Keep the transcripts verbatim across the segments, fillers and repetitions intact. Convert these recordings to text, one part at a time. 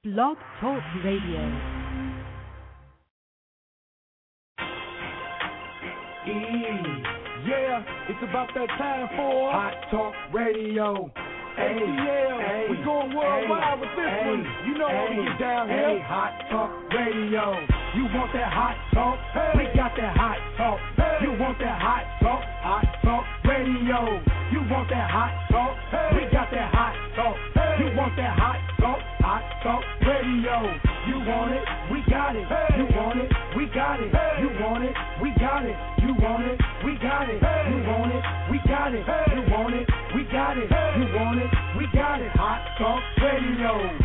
Blog Talk Radio. E, yeah, it's about that time for Hot Talk Radio. Hey, yeah, we going worldwide with this ay, one. You know how we get down here. Hey, Hot Talk Radio. You want that hot talk? Hey. We got that hot talk. Hey. You want that hot talk? Hot Talk Radio. You want that hot talk? Hey. We got that hot talk. Hey. You want that hot talk? Hot Talk Radio. You want it? We got it. Hey. You want it? We got it. Hey. You want it? We got it. You want it? We got it. Hey. You want it? We got it. Hey. You want it? We got it. Hey. You want it? We got it. Hot Talk Radio.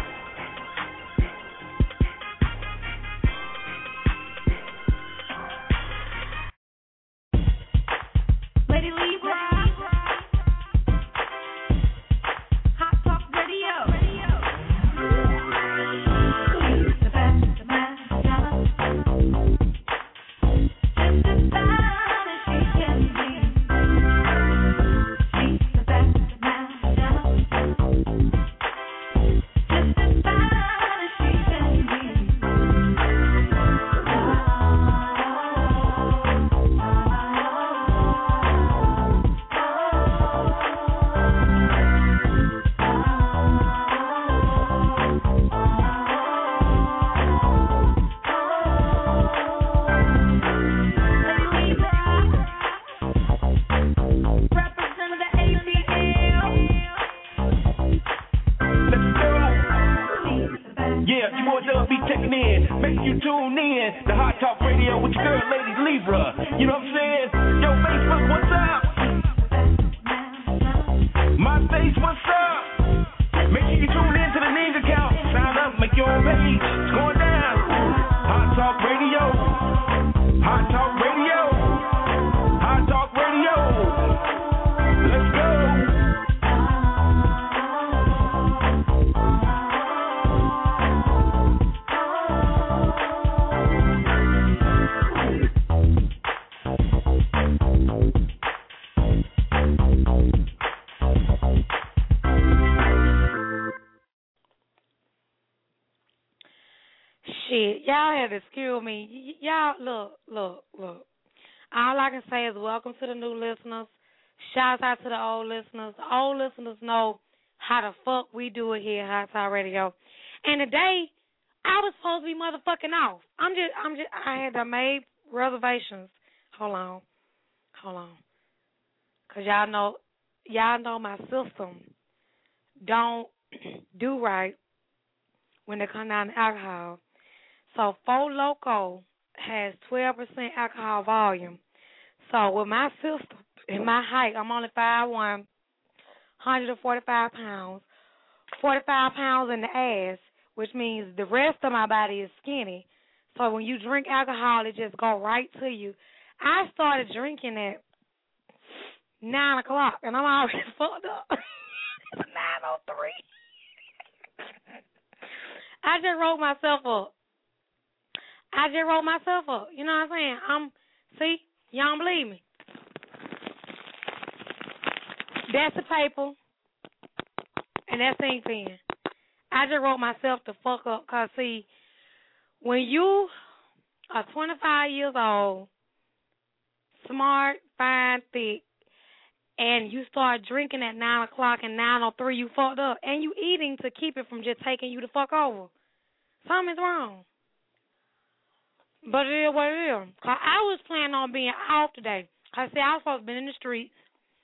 Excuse me. Y- y'all, look, look, look. All I can say is welcome to the new listeners. Shouts out to the old listeners. The old listeners know how the fuck we do it here at Hot Talk Radio. And today, I was supposed to be motherfucking off. I'm just, I'm just, I had to make reservations. Hold on. Hold on. Because y'all know, y'all know my system don't do right when it comes down to alcohol. So Four Loko has twelve percent alcohol volume. So with my system and my height, I'm only five one, one hundred forty-five pounds, forty-five pounds in the ass, which means the rest of my body is skinny. So when you drink alcohol, it just go right to you. I started drinking at nine o'clock, and I'm already fucked up. It's nine oh three. I just wrote myself up. I just wrote myself up. You know what I'm saying? I'm, see, y'all don't believe me. That's the paper, and that's the ink pen. I just wrote myself the fuck up because, see, when you are twenty-five years old, smart, fine, thick, and you start drinking at nine o'clock and nine oh three, you fucked up, and you eating to keep it from just taking you the fuck over, something's wrong. But it is what it is. Cause I was planning on being off today. I said I was supposed to be in the streets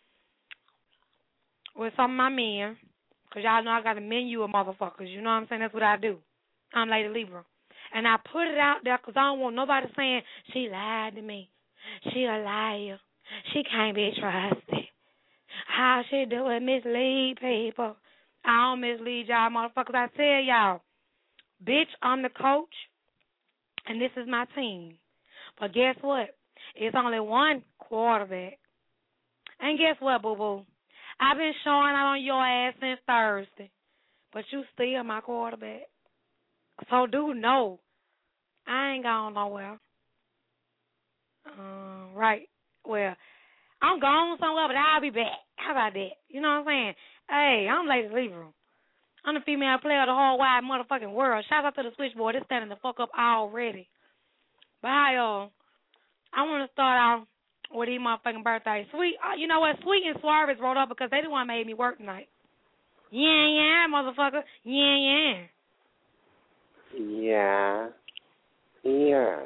with some of my men. Because y'all know I got a menu of motherfuckers. You know what I'm saying? That's what I do. I'm Lady Libra. And I put it out there because I don't want nobody saying, she lied to me. She a liar. She can't be trusted. How she do it? Mislead people. I don't mislead y'all motherfuckers. I tell y'all, bitch, I'm the coach. And this is my team. But guess what? It's only one quarterback. And guess what, boo-boo? I've been showing out on your ass since Thursday. But you still my quarterback. So do know, I ain't gone nowhere. Uh, right. Well, I'm gone somewhere, but I'll be back. How about that? You know what I'm saying? Hey, I'm Lady Libra. I'm the female player of the whole wide motherfucking world. Shout out to the switchboard. It's standing the fuck up already. But hi, y'all. I want to start off with these motherfucking birthdays. Sweet, uh, you know what? Sweet and Suave is rolled up because they the one made me work tonight. Yeah, yeah, motherfucker. Yeah, yeah. Yeah. Yeah.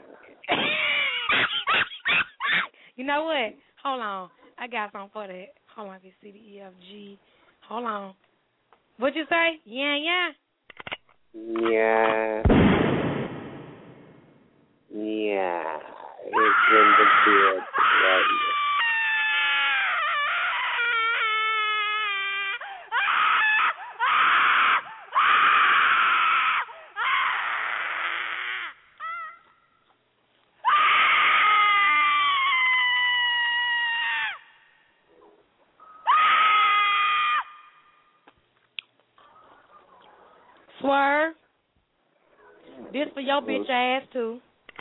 You know what? Hold on. I got something for that. Hold on. Get C, D, E, F, G. Hold on. What'd you say? Yeah, yeah. Yeah. Yeah. It's in the bed right here. Swerve. This for your bitch ass, too.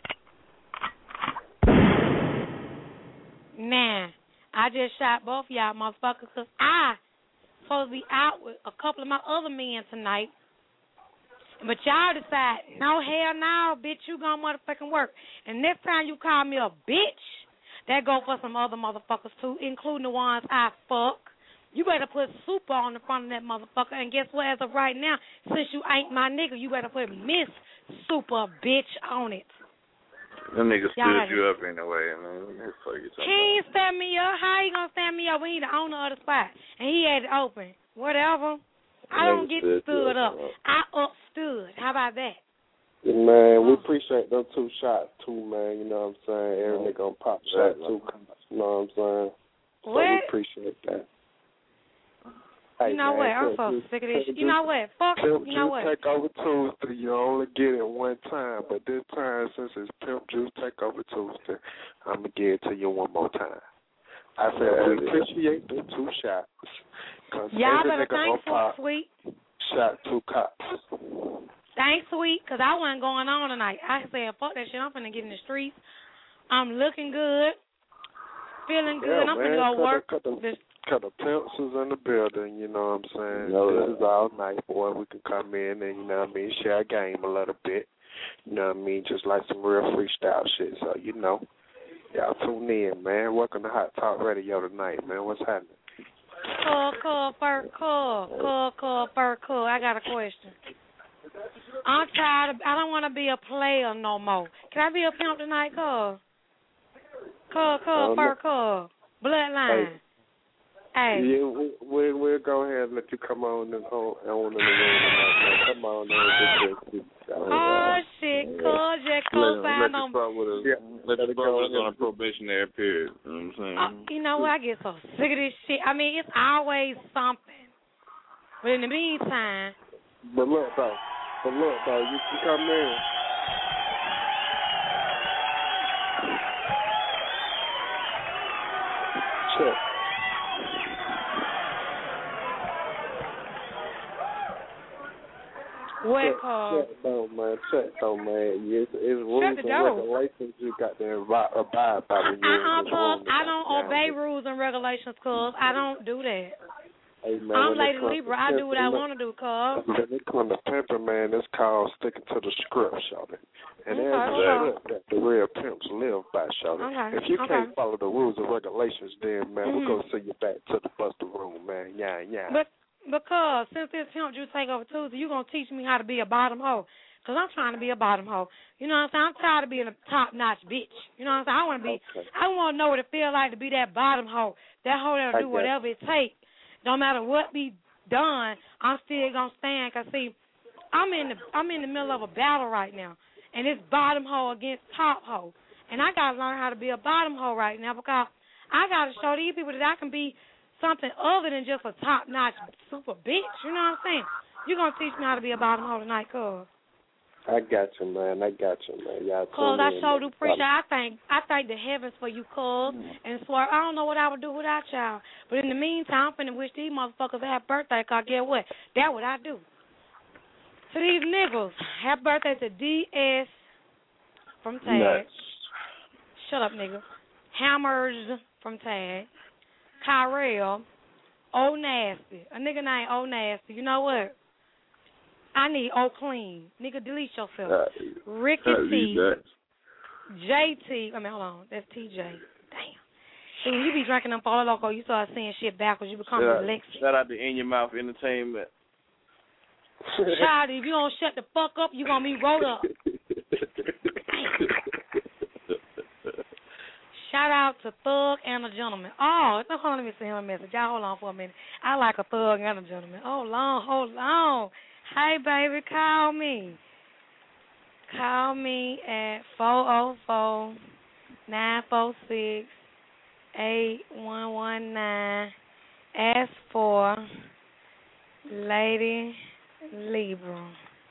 Nah, I just shot both of y'all motherfuckers because I supposed to be out with a couple of my other men tonight. But y'all decide, no, hell no, bitch, you gonna motherfucking work. And next time you call me a bitch, that go for some other motherfuckers, too, including the ones I fuck. You better put super on the front of that motherfucker. And guess what? As of right now, since you ain't my nigga, you better put Miss Super Bitch on it. That nigga Y'all stood you up anyway, man. What the fuck you talking He ain't stand me up. How he gonna stand me up when he the owner of the spot? And he had it open. Whatever. I don't get stood up. I upstood. How about that? Yeah, man, we appreciate them two shots, too, man. You know what I'm saying? Every nigga gonna pop shot, too. You know what I'm saying? So What? we appreciate that. Hey, You know man, what? I'm so just, sick of this shit. You just, know what? Fuck. Pimp You know Juice what? Takeover Tuesday. You only get it one time, but this time, since it's Pimp Juice Takeover Tuesday, I'm going to give it to you one more time. I said yeah, we yeah. appreciate the two shots. Y'all better thank for Sweet. Shot two cops. Thanks, Sweet, because I wasn't going on tonight. I said, fuck that shit. I'm finna get in the streets. I'm looking good. Feeling good. Yeah, I'm man, finna go work. Cut the, this cut the pimps is in the building, you know what I'm saying? You know this that. is all night, boy. We can come in and, you know what I mean, share a game a little bit. You know what I mean? Just like some real freestyle shit. So, you know, y'all tune in, man. Welcome to Hot Talk Radio tonight, man. What's happening? Cool, cool, fur, cool, cool, cool, fur, cool. I got a question. I'm tired of, I don't want to be a player no more. Can I be a pimp tonight, cool? Cool, cool, fur, cool. Bloodline. Hey. Yeah, we, we, we'll go ahead and let you come on and on, on in the room tonight, man. Come on there. Oh, shit, cool, just cool, let, find them. Yeah. Let the brothers on a probationary period. You know what I'm saying? Oh, you know what? I get so sick of this shit. I mean, it's always something. But in the meantime. But look, though. But look, though, you can come in. Check. What call? Check though, man. Check though, man. It's, it's rules and regulations you got to abide by when you're in this room. I don't obey rules and regulations, cuz. I don't do that. Hey, man, I'm Lady Libra. I do what I want to do, cuz. When it comes to pimping, man, it's called sticking to the script, shawty. And okay, there's a script that the real pimps live by, shawty. Okay, if you okay. can't follow the rules and regulations, then, man, mm-hmm. we're going to send you back to the buster room, man. Yeah, yeah. But because since this Pimp Juice Takeover Tuesday, you're going to teach me how to be a bottom hoe. Because I'm trying to be a bottom hoe. You know what I'm saying? I'm tired of being a top-notch bitch. You know what I'm saying? I want to be, okay. I want to know what it feels like to be that bottom hoe. That hoe that'll do whatever it takes. No matter what be done, I'm still going to stand. Because, see, I'm in, the, I'm in the middle of a battle right now. And it's bottom hoe against top hoe. And I got to learn how to be a bottom hoe right now because I got to show these people that I can be something other than just a top-notch super bitch. You know what I'm saying? You're going to teach me how to be a bottom hoe tonight, cuz. I got you, man. I got you, man. Y'all cuz, I sure do appreciate it. I thank, I thank the heavens for you, cuz. And swear, I don't know what I would do without y'all. But in the meantime, I'm finna wish these motherfuckers a happy birthday, cuz get what? That's what I do. To these niggas, happy birthday to D S from Tag. Nuts. Shut up, nigga. Hammers from Tag. Kyrell, Old Nasty. A nigga named Old Nasty. You know what? I need oh clean. Nigga, delete yourself. Uh, Ricky uh, T. that. J T. I mean, hold on. That's T J. Damn. See, when you be drinking them Four Loko, you start saying shit backwards. You become Shout out, dyslexic. shout out to In Your Mouth Entertainment. Child, if you don't shut the fuck up, you going to be rolled up. Shout out to Thug and a Gentleman. Oh, hold on, let me send him a message. Y'all hold on for a minute. I like a Thug and a Gentleman. Hold on, hold on. Hey, baby, call me. Call me at four oh four, nine four six, eight one one nine. Ask for Lady Libra.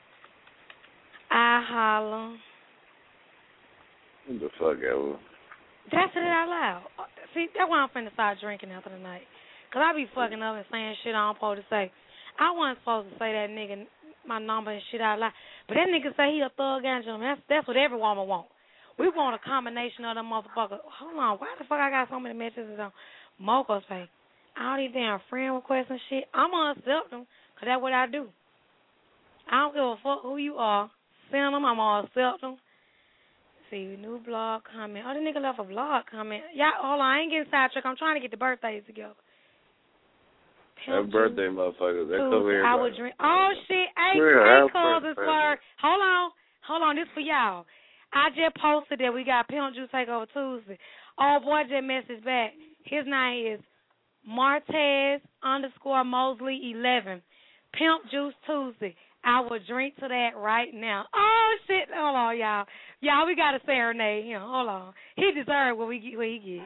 I holler. What the fuck ever? That's it out loud. See, that's why I'm finna start drinking after the night. Because I be fucking up and saying shit I don't supposed to say. I wasn't supposed to say that nigga my number and shit out loud. But that nigga say he a thug and gentleman. That's, that's what every woman want. We want a combination of them motherfuckers. Hold on. Why the fuck I got so many messages on Mocha's page? All these damn friend requests and shit. I'm going to accept them because that's what I do. I don't give a fuck who you are. Send them. I'm going to accept them. See, new blog comment. Oh, the nigga left a blog comment. Yeah, hold on. I ain't getting sidetracked. I'm trying to get the birthdays together. Happy birthday, motherfuckers. That cover everybody. I would drink. Oh, shit. Hey, Yeah, hey, cousins, sir. Hold on. Hold on. This for y'all. I just posted that we got Pimp Juice Takeover Tuesday. Oh, boy, just messaged back. His name is Martez underscore Mosley eleven. Pimp Juice Tuesday. I will drink to that right now. Oh, shit. Hold on, y'all. Y'all, we got to serenade him. Hold on. He deserves what, we get, what he get.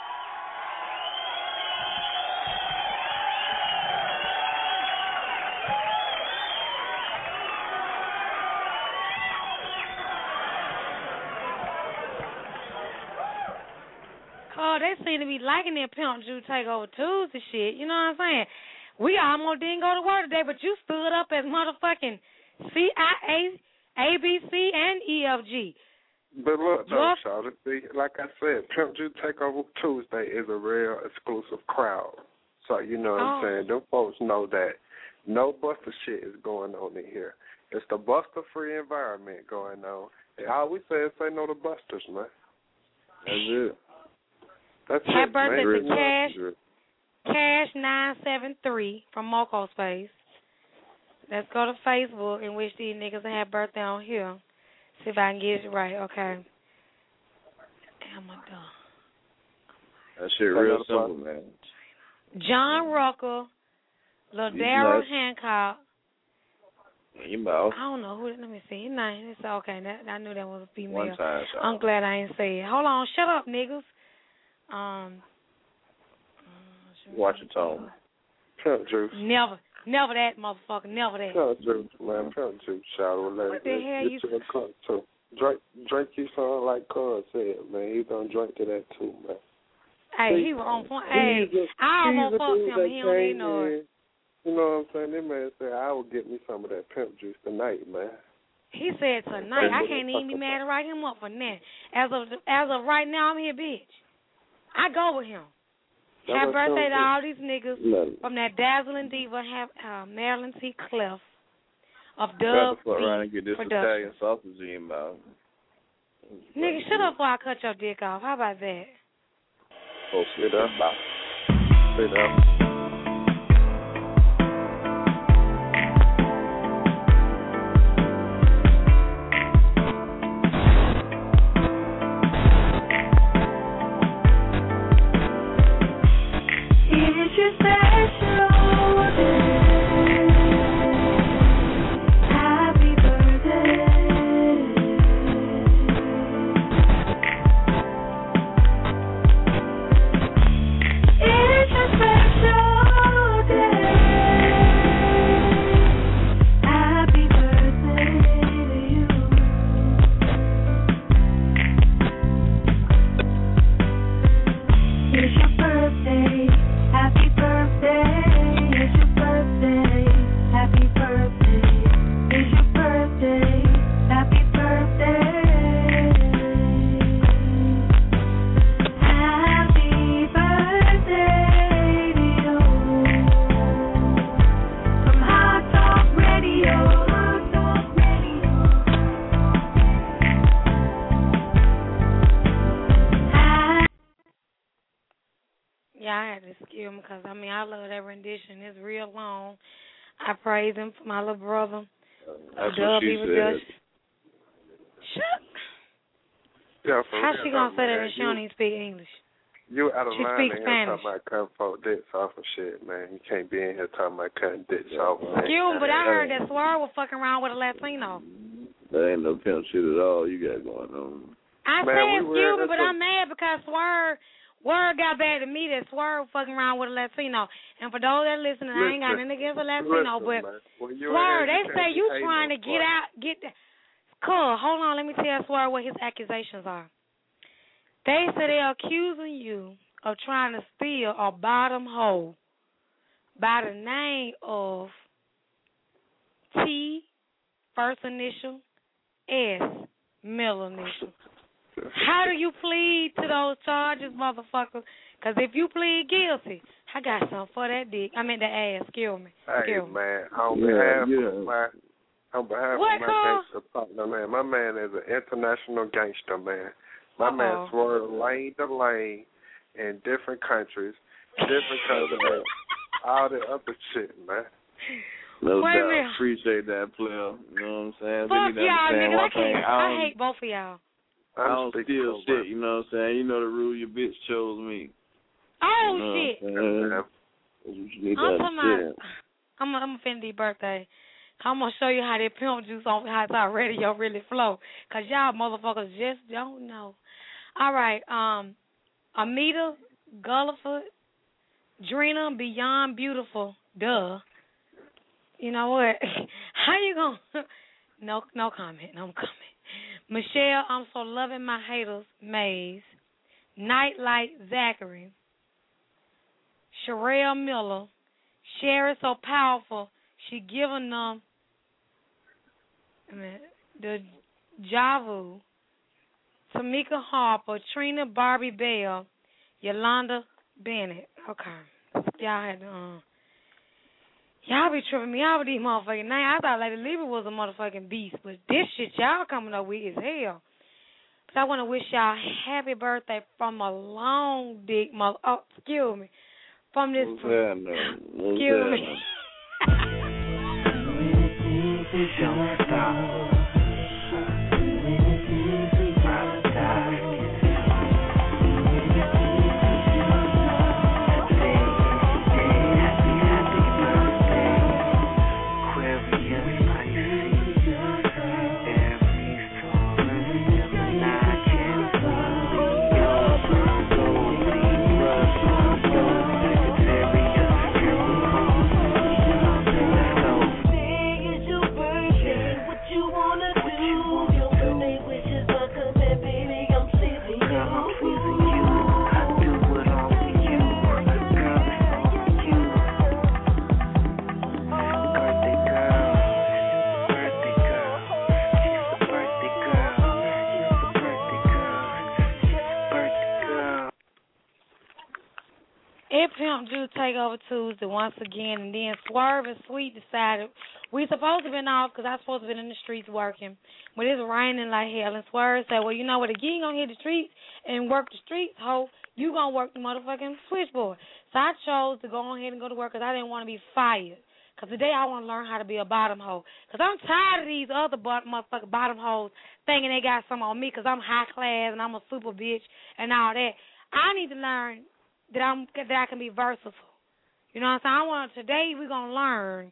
Oh, they seem to be liking that Pimp Juice Takeover Tuesday shit. You know what I'm saying? We almost didn't go to work today, but you stood up as motherfucking C I A, A B C, and E F G. But look, though, Shawty, see, like I said, Pimp Juice Takeover Tuesday is a real exclusive crowd. So, you know what oh. I'm saying? Them folks know that no Buster shit is going on in here. It's the Buster-free environment going on. And all we say is say no to Busters, man. That's it. That's Happy it, birthday man. to Cash. Cash nine seven three from Moco Space. Let's go to Facebook and wish these niggas a happy birthday on here. See if I can get it right. Okay. Damn, I'm done. That shit real simple, man. John Rucker, Ladero Hancock. You mouth. I don't know who. Let me see. His name. It's okay. That, I knew that was a female. One time, I'm glad I ain't say it. Hold on. Shut up, niggas. Um. Watch your tone. Pimp Juice. Never. Never that, motherfucker. Never that. Pimp Juice, man. Pimp Juice. Shout out. What the hell you... To a too. Drink, drink you something like Cuz said, man. He's going to drink to that, too, man. Hey, See, he was on point. Hey, a, I almost fucked him. He don't even know it. You know what I'm saying? That man said, I will get me some of that Pimp Juice tonight, man. He said tonight. I can't even be mad to write him up for that. As of, as of right now, I'm here, bitch. I go with him. That Happy birthday to all these niggas Nothing. from that dazzling diva, have, uh, Marilyn T. Clef of Dub Fuck around and get this Production. Italian sausage in your mouth. Nigga, shut up before I cut your dick off. How about that? Oh, sit up. Sit up. It's your special excuse me, because, I mean, I love that rendition. It's real long. I praise him for my little brother. That's what she said. Shut. Yeah, for How real, she gonna say man. that if she don't even speak English? You out of She line speaks in here Spanish. talking about cutting folk dicks off and shit, man. You can't be in here talking about cutting dicks off. Man. Excuse me, but I heard that Swerve was fucking around with a Latino. That ain't no pimp shit at all you got going on. I Man, said we excuse were- me, but I'm mad because Swerve, Word got back to me that Swerve fucking around with a Latino. And for those that listening, I ain't got nothing against a Latino, Listen, but man. When you Swerve, in they here, you say can't you be trying to hating get on out, get that. Cool, hold on, let me tell Swerve what his accusations are. They say they're accusing you of trying to steal a bottom hole by the name of T, first initial, S, middle initial. How do you plead to those charges, motherfucker? Because if you plead guilty, I got something for that dick. I mean, the ass. Excuse me. Hey, Excuse me. man, on Yeah, behalf yeah. of my, on behalf What, of my Carl? gangster partner, man, my man is an international gangster, man. My Uh-oh. man swerved lane to lane in different countries, different countries, all the other shit, man. No Wait a doubt. minute. Appreciate that, player. You know what I'm saying? Fuck They need to y'all, understand nigga. I one thing. can't. I, I don't, hate both of y'all. I don't speaking steal for shit, my- you know what I'm saying? You know the rule, your bitch chose me. Oh, you know shit. What I'm saying? Yeah. That's what you need to I'm talking understand. about, I'm, I'm offended birthday. I'm going to show you how that pimp juice on Hot Talk Radio really flow. Because y'all motherfuckers just don't know. All right. Um, Amita Gulliford, Drina Beyond Beautiful. Duh. You know what? How you going to... No, no comment. No comment. Michelle, I'm so loving my haters. Maze. Nightlight Zachary. Sherelle Miller. Sherry so powerful, she giving them I mean, the Javu. Tamika Harper, Trina Barbie Bell, Yolanda Bennett. Okay. Y'all had to, uh, y'all be tripping me out with these motherfucking names. I thought Lady Leva was a motherfucking beast, but this shit y'all coming up with is hell. But I want to wish y'all happy birthday from a long dick mother. Oh, excuse me. From this. What's that, no? What's Excuse that, me. Don't stop. Pimp Juice Takeover Tuesday once again, and then Swerve and Sweet decided we supposed to have been off because I was supposed to have been in the streets working, but it's raining like hell, and Swerve said, well, you know what, if you ain't going to hit the streets and work the streets, ho, you going to work the motherfucking switchboard. So I chose to go ahead and go to work because I didn't want to be fired, because today I want to learn how to be a bottom hoe, because I'm tired of these other bottom, motherfucking bottom hoes thinking they got some on me because I'm high class and I'm a super bitch and all that. I need to learn that I'm that I can be versatile. You know what I'm saying? I want today we're gonna learn.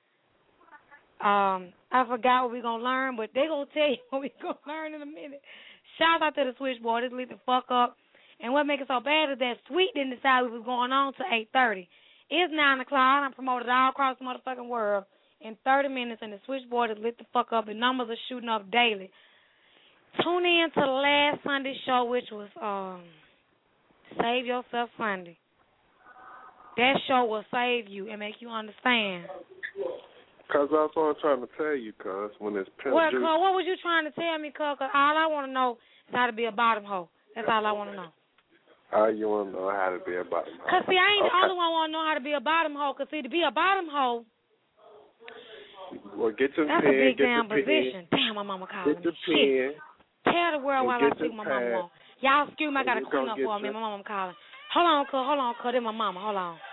Um, I forgot what we're gonna learn, but they gonna tell you what we're gonna learn in a minute. Shout out to the switchboard. It's lit the fuck up. And what makes it so bad is that Sweet didn't decide we was going on till eight thirty. It's nine o'clock. I'm promoted all across the motherfucking world in thirty minutes, and the switchboard is lit the fuck up, and numbers are shooting up daily. Tune in to the last Sunday show, which was um. Save Yourself Sunday. That show will save you and make you understand. Cause that's what I'm trying to tell you, cuz, when it's Pimp What, Juice. cuz, what was you trying to tell me, cuz? Cause all I want to know is how to be a bottom hoe. That's all I want to know. All you want to know how to be a bottom hoe. Because, see, I ain't okay. the only one want to know how to be a bottom hoe. Because, see, to be a bottom hoe, well, get your that's pen, a big get damn your position. Pen, Damn, my mama calling get your me. Shit. pen. Tell the world while I get speak your my mama pad. wants. Y'all excuse me, I got to You clean gonna up get for me. your- My mama calling. Hold on, cuz. Hold on, cuz. This my mama. Hold on.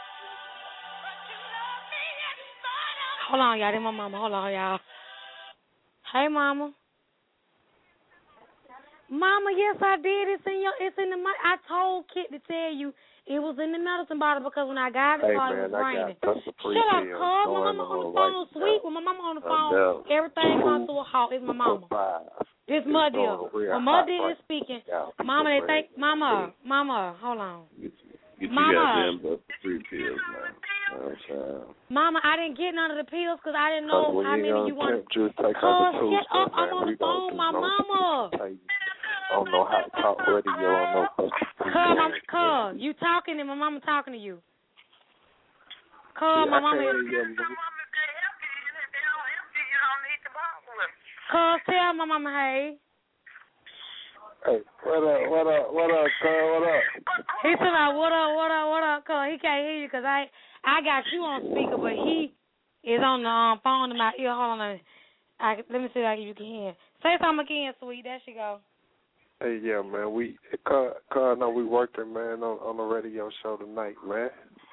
Hold on, y'all. This my mama. Hold on, y'all. Hey, mama. Mama, yes, I did. It's in your. It's in the. I told Kit to tell you it was in the medicine bottle because when I got it, hey, it man, was raining. I got Shut up, cuz. My mama on the phone, right sweet. When my mama on the phone, everything comes to a halt. It's my mama. This mother, when mother is speaking, mama, they think, mama, mama, hold on. Get you mama, goddamn the free pills, man. Okay. Mama, I didn't get none of the pills because I didn't know how many you wanted. Cuz, shut up, I'm on the phone, my mama. I don't know how to talk radio on no Cuz, cuz, you talking and my mama talking to you. Cuz, my mama is. Cuz, tell my mama, hey. Hey, what up, what up, what up, cuz, what up? He said, what up, what up, what up, cuz. He can't hear you because I, I got you on speaker, but he is on the um, phone in my ear. Hold on. I, let me see if you can hear. Say something again, sweet. There she go. Hey, yeah, man. We, cuz, cuz, no, we working, man, on, on the radio show tonight, man.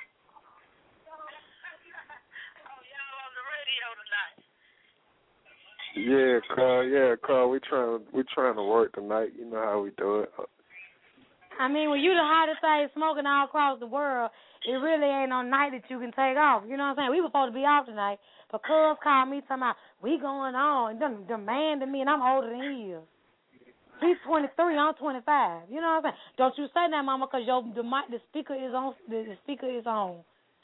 Yeah, cuz, yeah, cuz, we trying, we trying to work tonight. You know how we do it. I mean, when you the hottest thing smoking all across the world, it really ain't no night that you can take off. You know what I'm saying? We were supposed to be off tonight, but Cuz called me talking about, we going on, and them demanding me, and I'm older than he is. He's twenty-three, I'm twenty-five. You know what I'm saying? Don't you say that, Mama, because your the mic, the speaker is on. The, the speaker is on.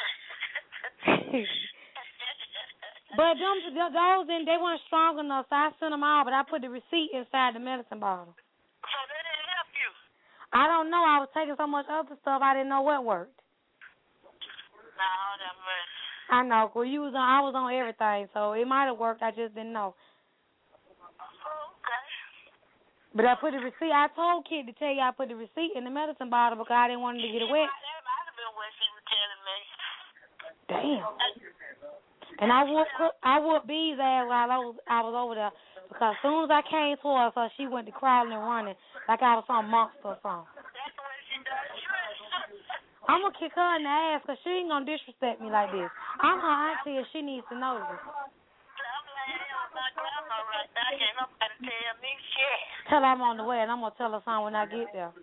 But them, those, and they weren't strong enough, so I sent them all, but I put the receipt inside the medicine bottle. So they didn't help you? I don't know. I was taking so much other stuff, I didn't know what worked. No, that much. I know. Well, you was on, I was on everything, so it might have worked. I just didn't know. Okay. But I put the receipt. I told Kid to tell you I put the receipt in the medicine bottle because I didn't want him to get it wet. That might have been what she was telling me. Damn. And I whooped I whooped B's ass while I was I was over there because as soon as I came towards her, she went to crawling and running like I was some monster or something. That's what she does. I'm gonna kick her in the ass because she ain't gonna disrespect me like this. I'm her auntie and she needs to know this. Tell her I'm on the way and I'm gonna tell her something when I get there.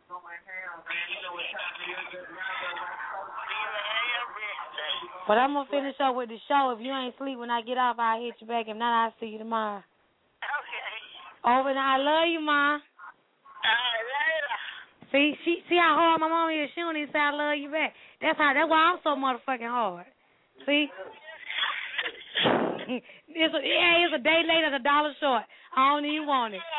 But I'm going to finish up with the show. If you ain't sleep when I get off, I'll hit you back. If not, I'll see you tomorrow. Okay. Over and I love you, Ma. All right, later. See, she, see how hard my mama is? She don't even say I love you back. That's how. That's why I'm so motherfucking hard. See? it's a, yeah, it's a day late and a dollar short. I don't even want it.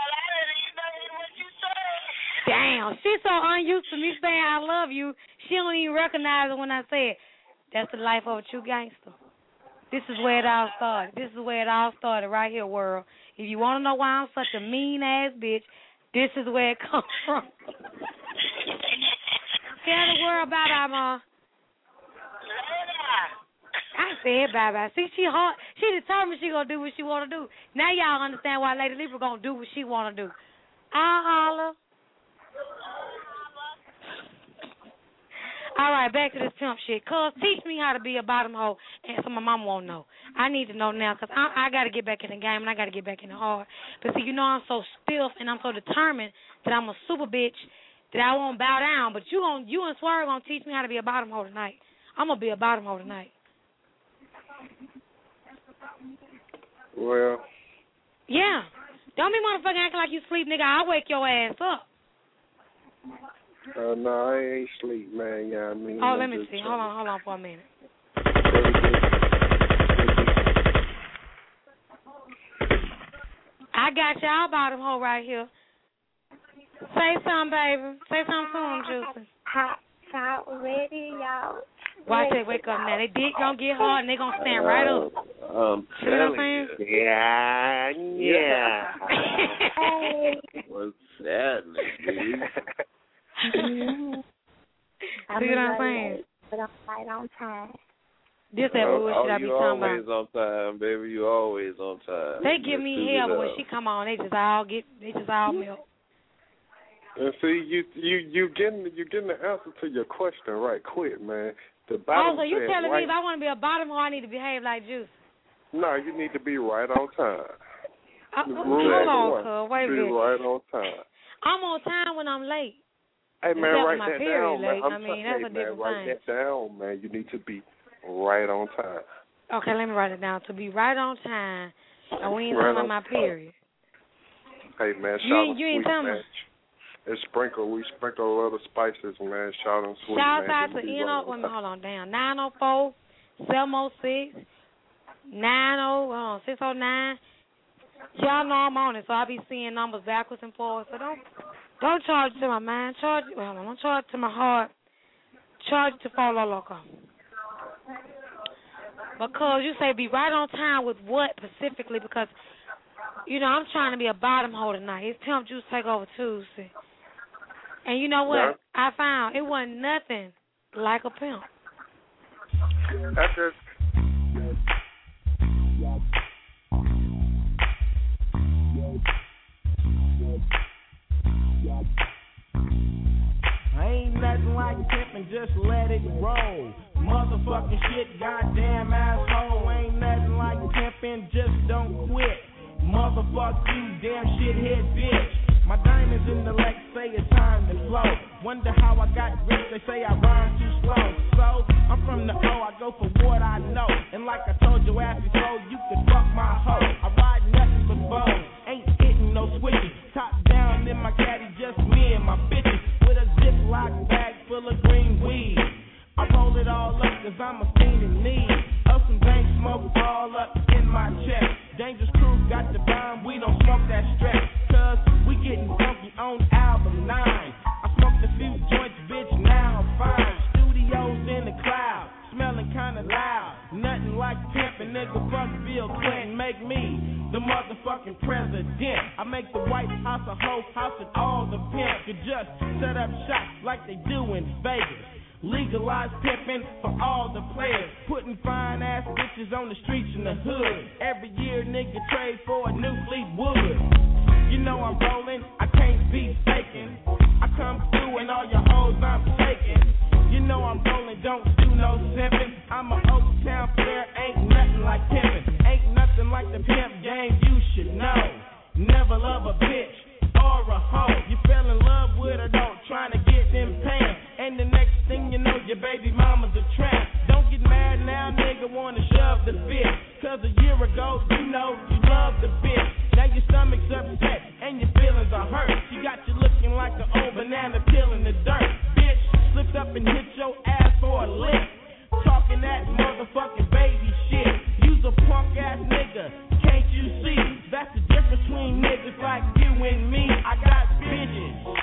Damn, she's so unused to me saying I love you, she don't even recognize it when I say it. That's the life of a true gangster. This is where it all started. This is where it all started right here, world. If you want to know why I'm such a mean-ass bitch, this is where it comes from. Tell the world bye-bye, Ma. I said bye-bye. See, she hard. She determined she going to do what she want to do. Now y'all understand why Lady Libra going to do what she want to do. I'll holler. All right, back to this pimp shit. Cuz, teach me how to be a bottom hoe, and so my mom won't know. I need to know now, because I, I got to get back in the game, and I got to get back in the hard. But see, you know I'm so stiff, and I'm so determined that I'm a super bitch that I won't bow down. But you gon' you and Swerve going to teach me how to be a bottom hoe tonight. I'm going to be a bottom hoe tonight. Well. Yeah. Don't be motherfucking acting like you sleep, nigga. I'll wake your ass up. Uh, no, I ain't sleep, man. Yeah, I mean. Oh, let me see. Hold on, hold on for a minute. I got y'all bottom hole right here. Say something, baby. Say something to him, Juicy. Hot Talk Radio. Watch they wake up now. They did gonna get hard and they gonna stand right up. I'm See what I'm saying? Yeah, yeah. Hey. What's happening, dude? See what I'm saying? But I'm right on time. This that oh, bullshit oh, I be talking about. You always on time, baby. You always on time. They give me hell, but when she come on, they just all get, they just all melt. And see, you you you getting you getting the answer to your question right quick, man. The Oh, bottom so you said telling right, me if I want to be a bottom hoe, I need to behave like Juice? No, you need to be right on time. Uh, Rule hold on, cuz. Wait a be minute. right on time. I'm on time when I'm late. Hey, man, Except write my that period down, man. late. I'm I mean, trying, that's hey, a man, different write thing. that down, man. You need to be right on time. Okay, let me write it down. To be right on time, and we ain't Right talking on about my period. Hey, man, You shout ain't- them you ain't sweet, telling man. me. It's sprinkle. We sprinkle a lot of spices, man. Shout them sweet, Shout man. out Just to be N right O. on Wait a minute, time. hold on, down. nine oh four, seven oh six, nine oh, hold on, six oh nine. Y'all know I'm on it, so I be seeing numbers backwards and forwards. So don't don't charge it to my mind. Charge it, well, don't charge it to my heart. Charge it to Follow Loco. Because you say be right on time with what specifically? Because, you know, I'm trying to be a bottom hoe tonight. It's Pimp Juice Takeover Tuesday. And you know what? Yeah. I found it wasn't nothing like a pimp. That's just Ain't nothing like pimpin', just let it roll. Motherfucking shit, goddamn asshole. Ain't nothing like pimpin', just don't quit. Motherfuck you, damn shithead bitch. My diamonds in the lake say it's time to flow. Wonder how I got rich, they say I rhyme too slow. So, I'm from the O, I go for what I know. And like I told your ass before, you can fuck my hoe. I ride nothing but bows, ain't hitting no switches. Top down in my caddy, just me and my bitches. With a Ziploc bag full of green weed. I roll it all up cause I'm a fiend in need of some dank smoke all up in my chest. Dangerous crew got the bomb, we don't smoke that stress. Cause we getting funky on album nine. I smoked a few joints, bitch, now I'm fine. Studios in the cloud, smelling kinda loud. Nothing like pimpin', nigga, fuck Bill Clinton. Make me the motherfucking president. I make the White House a whole house and all the pimps could just set up shop like they do in Vegas. Legalize pimpin' for all the players. Putting fine ass bitches on the streets in the hood. Every year nigga trade for a new Fleetwood. You know I'm rollin', I can't be faking. I come through and all your hoes I'm taking. You know I'm rollin', don't do no simpin'. I'm a Oak Town player, ain't nothing like pimpin'. Ain't nothing like the pimp game, you should know. Never love a bitch or a hoe. You fell in love with her, don't trying to get them pants. And the next thing you know, your baby mama's a tramp. Don't get mad now, nigga, wanna shove the bitch. Cause a year ago, you know, you loved the bitch. Now your stomach's upset and your feelings are hurt. She got you looking like an old banana peel in the dirt. Bitch, slipped up and hit your ass for a lick. Talking that motherfucking baby shit. You's a punk ass nigga, can't you see? That's the difference between niggas like you and me. I got bitches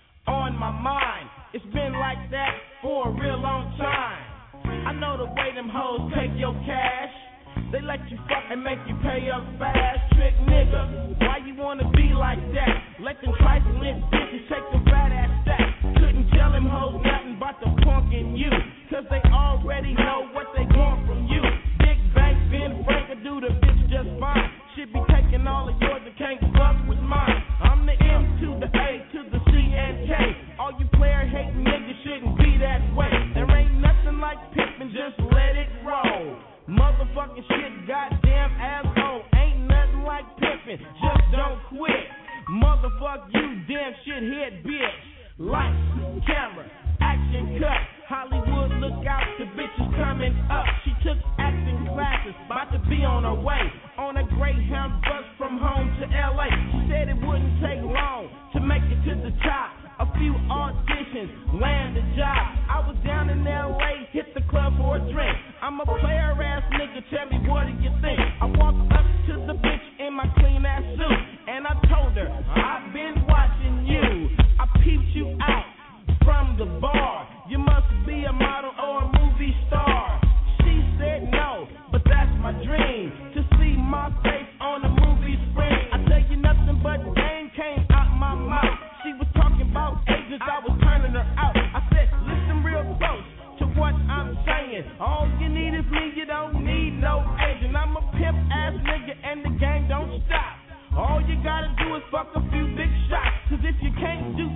on my mind. It's been like that for a real long time. I know the way them hoes take your cash. They let you fuck and make you pay up fast. Trick nigga, why you wanna be like that? Let them trifling bitches take the fat ass stack. Couldn't tell them hoes nothing about the punk in you. Cause they already know what they want from you. Big Bank, Ben Frank will do the bitch just fine. Should be taking all of yours and can't fuck with mine. I'm the M to the A to the C and K. All you player hating niggas shouldn't be that way. There ain't nothing like pimpin', just let it roll. Motherfucking shit, goddamn asshole. Ain't nothing like pimpin', just don't quit. Motherfuck you, damn shithead bitch. Lights, camera, action cut. Hollywood, look out, the bitch is coming up. She took acting classes, about to be on her way. On a Greyhound bus from home to L A. She said it wouldn't take long to make it to the top. A few auditions, land a job. I was down in L A, hit the club for a drink. I'm a player ass nigga, tell me what do you think? I walked up to the bitch in my clean ass suit, and I told her, I've been watching you. I peeped you out from the bar. You must be a model or a movie star. She said no, but that's my dream, to see my face on the movie screen. I tell you nothing but game came out my mouth. She was talking about agents, I was turning her out. I said, listen real close to what I'm saying. All you need is me, you don't need no agent. I'm a pimp ass nigga and the game don't stop. All you gotta do is fuck a few big shots. Cause if you can't do that,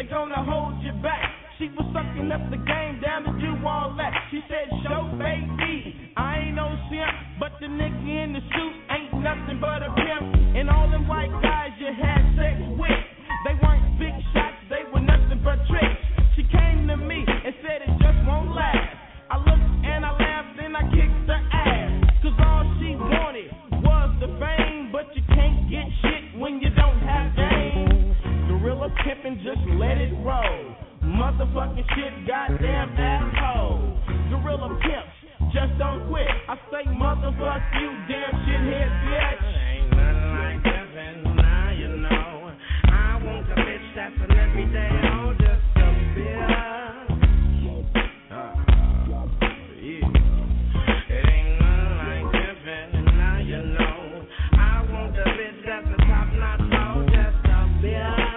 they're gonna hold you back. She was sucking up the game down to do all that. She said, show baby, I ain't no simp, but the nigga in the suit ain't nothing but a pimp. And all them white guys you had sex with, they weren't big shots, they were nothing but tricks. She came to me and said it just won't last. I looked and I laughed and I kicked her ass. Cause all she wanted was the fame, but you can't get shit when you don't have game. Gorilla pimpin', just let it roll. Motherfucking shit, goddamn asshole. Gorilla pimps, just don't quit. I say motherfuck you, damn shithead bitch. Ain't nothing like this, and now you know. I want a bitch that's an everyday hoe, just a bitch. Uh, yeah. It ain't nothing like this, and now you know. I want a bitch that's a top-notch hoe, just a bitch.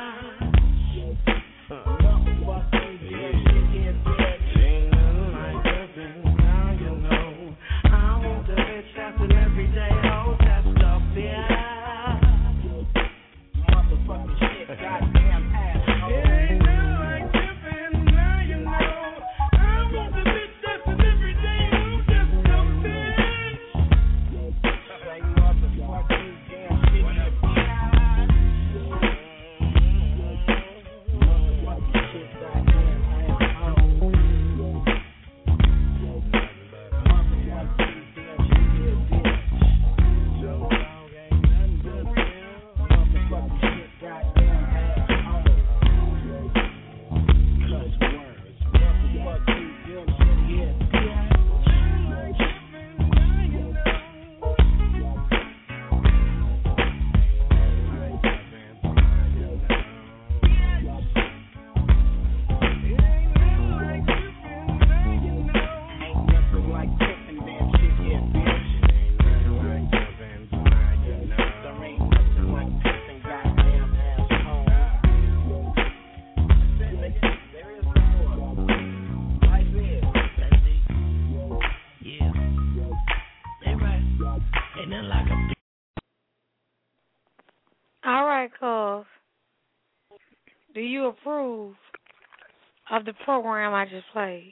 All right, cuz. Do you approve of the program I just played?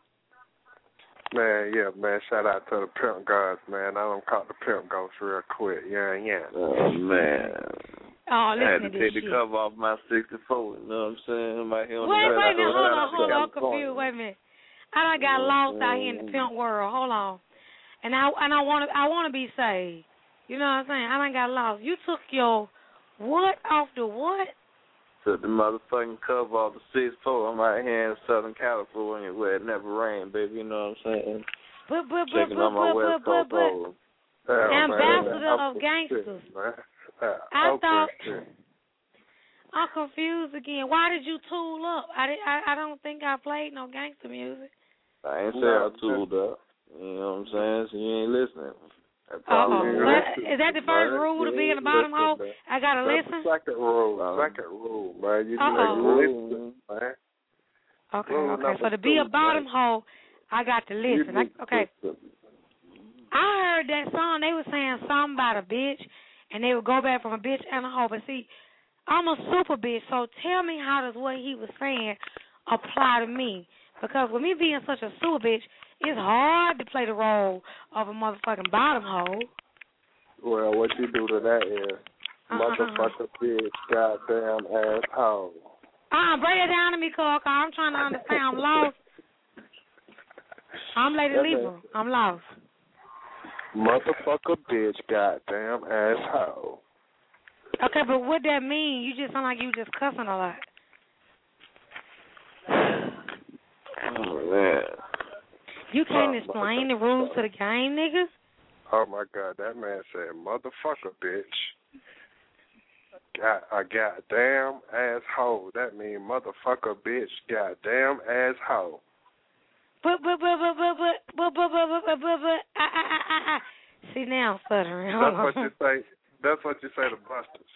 Man, yeah, man. Shout out to the Pimp Gods, man. I done caught the Pimp Ghost real quick. Yeah, yeah. Oh, man. Oh, listen I had to, to take this the shit. cover off my sixty-four, you know what I'm saying? I'm out here on Wait, the wait a minute. Hold on, out hold to on. I'm California. confused. Wait a minute. I done got lost out here in the pimp world. Hold on. And I and I want to I want to be saved. You know what I'm saying? I done got lost. You took your what off the what? Took the motherfucking cover off the six four. I'm out here in Southern California where it never rained, baby. You know what I'm saying? But but but Checking but on my but West but Coast but hoes. Yeah, ambassador man. of gangsters. Shit, man. Uh, I Oprah thought shit. I'm confused again. Why did you tool up? I did, I I don't think I played no gangster music. I ain't say No, I tooled up. You know what I'm saying? So you ain't listening. That's Uh all oh. you Is ain't that the first man. rule to be in the Yeah, bottom listen, hole? man. I gotta That's listen. the second rule. Um, Second rule, man. You Uh-oh. just listen, man. Okay, Rule okay. number So to be a two, bottom man. hole, I got to You listen. I, need to okay. listen. I heard that song. They were saying something about a bitch, and they would go back from a bitch and a hoe. But see, I'm a super bitch, so tell me how does what he was saying apply to me? Because with me being such a super bitch, it's hard to play the role of a motherfucking bottom hoe. Well, what you do to that is, Uh-uh. motherfucker, bitch, goddamn asshole. Uh-uh, break it down to me, Coco. I'm trying to understand. I'm lost. I'm Lady That Libra. man- I'm lost. Motherfucker, bitch, goddamn asshole. Okay, but what that mean? You just sound like you just cussing a lot. Oh, man. You can't Oh, explain the rules to the game, niggas? Oh, my God. That man said, motherfucker, bitch. Got a goddamn asshole. That mean motherfucker, bitch, goddamn asshole. But, but, but, but, but, but, but, but, but, but, but, but, but, I, I, I, I, I. See, now I'm stuttering. Hold That's on. what you say. That's what you say to busters.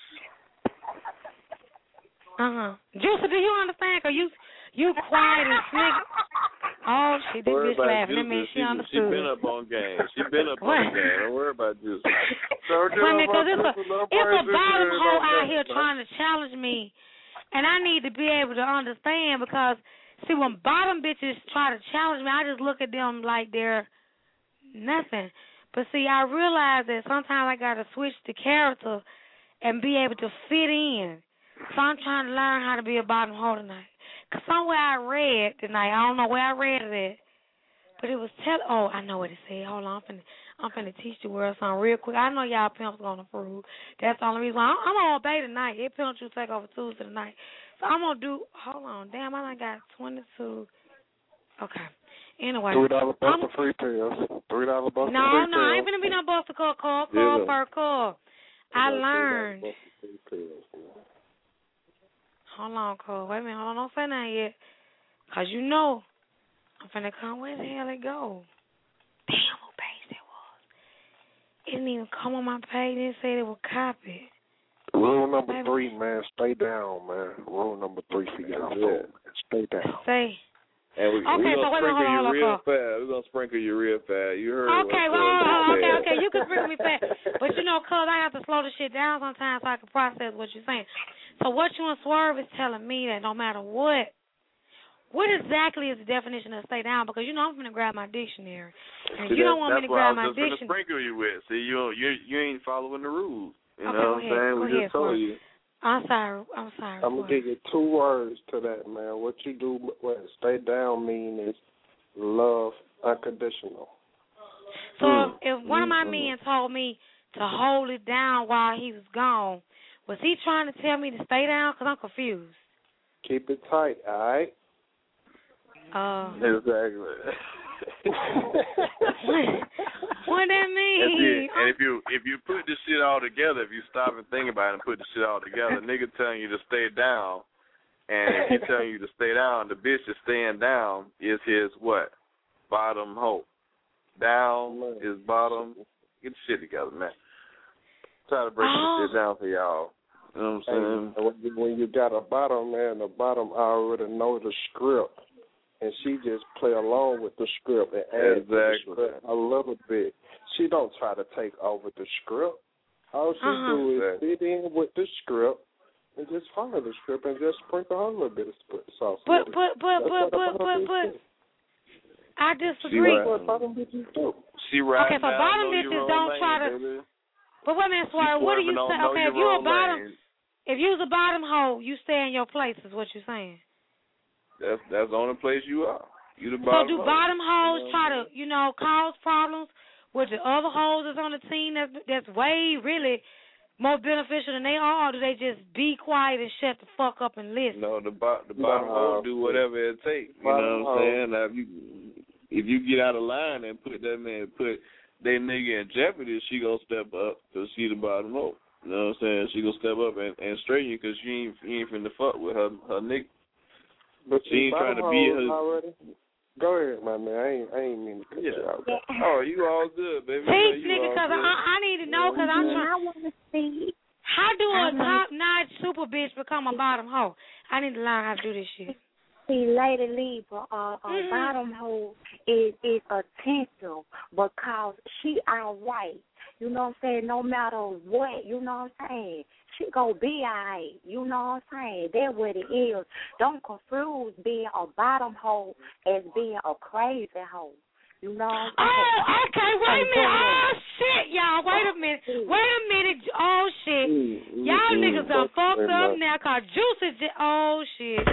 Uh-huh. Juicy, do you understand? Because you, you quiet as nigga. Oh, shit, this Don't worry bitch about laughing. That Juicy. means she, She, understood. she been up on game. She been up on What? the game. Don't worry about Juicy. Don't Wait a minute, because it's a, Don't it's a worry, bottom Juicy, hoe don't out worry, here man. trying to challenge me, And I need to be able to understand because, see, when bottom bitches try to challenge me, I just look at them like they're nothing. But, see, I realize that sometimes I got to switch the character and be able to fit in. So I'm trying to learn how to be a bottom hoe tonight. Because somewhere I read tonight, I don't know where I read it at, but it was tell. Oh, I know what it said. Hold on, I'm finna, I'm finna teach the world something real quick. I know y'all pimps gonna approve. That's the only reason why I'm, I'm on Bay tonight. It pimp you take over Tuesday tonight. So I'm gonna do. Hold on, damn, I done got twenty-two. Okay. Anyway, Three dollar bus for free pills. Three dollar bus no, for free pills. No, no, I ain't finna be no buster call, call, call yeah. per call. I learned. Hold on, Cole. Wait a minute. Hold on. Don't say nothing yet. Because you know, I'm finna come. Where the hell it go? Damn, what page that was? It didn't even come on my page. It didn't say it was copied. Rule number Maybe. three, man. Stay down, man. Rule number three for y'all. Yeah. Stay down. Stay. And we, okay, we're so going to sprinkle on, you real on, fast. We're going to sprinkle you real fast. You heard Okay, well, oh, okay, okay. You can sprinkle me fast. But, you know, cuz I have to slow the shit down sometimes so I can process what you're saying. So what you and Swerve is telling me that no matter what, what exactly is the definition of stay down? Because, you know, I'm going to grab my dictionary. And See, you don't want me to grab my dictionary. That's what I was just going to sprinkle you with. See, you, you, you ain't following the rules. You okay, know what I'm saying? Go we ahead, just told you. I'm sorry. I'm sorry. I'm going to give you two words to that, man. What you do, what stay down mean is love unconditional. So mm. if, if one of my mm-hmm. men told me to hold it down while he was gone, was he trying to tell me to stay down? Because I'm confused. Keep it tight, all right? Uh, exactly. what, what that mean? It. And if you if you put this shit all together, if you stop and think about it and put this shit all together, nigga telling you to stay down, and if he telling you to stay down, the bitch is staying down is his what? Bottom hoe. Down man. Is bottom. Get the shit together, man. Try to break oh. this shit down for y'all. You know what I'm saying? Hey, when you got a bottom, man, the bottom already know the script. And she just play along with the script and add exactly. the script a little bit. She don't try to take over the script. All she uh-huh. do is fit in with the script and just follow the script and just sprinkle her a little bit of sauce. But but but but but but but I disagree. That's what bottom bitches do. She right okay, so now, bottom bitches don't lane, try to. Baby. But wait a minute, Swerve. What do you say? Okay, if you a bottom, lane. if you was a bottom hoe, you stay in your place. Is what you're saying. That's that's the only place you are. You the So bottom do hoe. bottom hoes you know try to, you know, cause problems with the other hoes that's on the team that's that's way really more beneficial than they are, or do they just be quiet and shut the fuck up and listen? No, the bo- the bottom no, hoe do whatever it takes. You know what I'm saying? Now, if you if you get out of line and put that man put that nigga in jeopardy, she gonna step up because she the bottom hoe. You know what I'm saying? She gonna step up and, and straighten you because she ain't, she ain't finna fuck with her her nigga. But she ain't trying to be her. Already? Go ahead, my man. I ain't, I ain't mean to cut yeah. you out. Oh, you all good, baby. Teach you nigga, because I, I need to know, because I'm trying. I want to see. How do a top-notch super bitch become a bottom hoe? I need to learn how to do this shit. See, Lady Libra, uh, a mm-hmm. bottom hoe is is essential because she outright. You know what I'm saying? No matter what, you know what I'm saying? She gonna be alright. You know what I'm saying? That's what it is. Don't confuse being a bottom hoe as being a crazy hoe. You know what I'm saying? Oh, okay, wait a minute. Oh, shit, y'all. Wait a minute. Wait a minute. Oh, shit. Y'all niggas done fucked up now because Juicy just, oh, shit.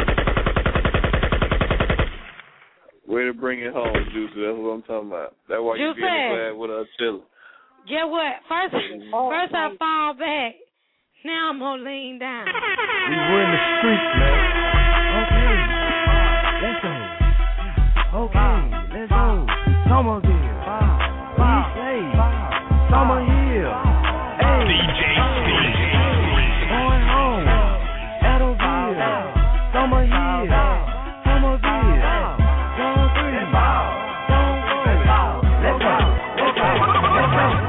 Way to bring it home, Juicy. That's what I'm talking about. That's why you getting glad with us chilling. Get what? First, first I fall back. Now I'm going to lean down. We were in the streets, man. Okay. Let's go. Okay. Let's go. Somerville. East Lake. Summer Hill. Hey. D J Steve. Going home. Edelville. Summer Hill. Somerville. Zone three. Zone four. Let's go. Let's go. Let's go.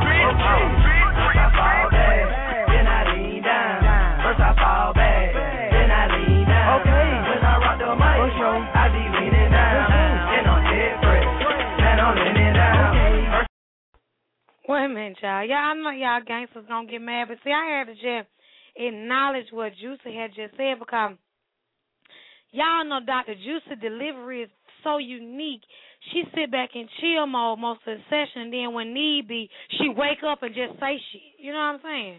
Wait a minute, y'all. Y'all, I know y'all gangsters gonna get mad, but see, I had to just acknowledge what Juicy had just said because y'all know Doctor Juicy delivery is so unique. She sit back in chill mode most of the session, and then when need be, she wake up and just say shit. You know what I'm saying?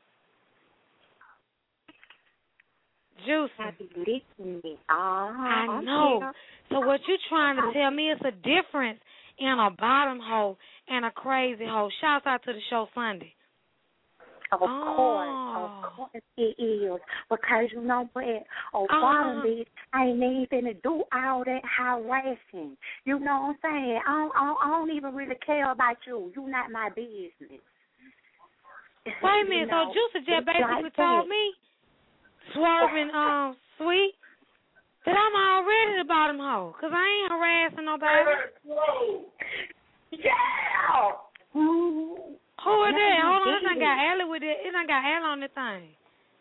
Juicy. I be listening. Uh-huh. I know. So what you trying to tell me is a difference in a bottom hoe and a crazy hoe. Shouts out to the show Sunday. Of oh. course, of course it is. Because you know what? A uh. bottom bitch ain't even finna do all that harassing. You know what I'm saying? I don't, I don't, I don't even really care about you. You not my business. Wait a minute. You know, so Juicy just basically like told that. me, Swerving um, Sweet, that I'm already the bottom hoe because I ain't harassing nobody. Yeah. Mm-hmm. Who is that? Hold on, it done got Allie with it. It done got Allie on the thing.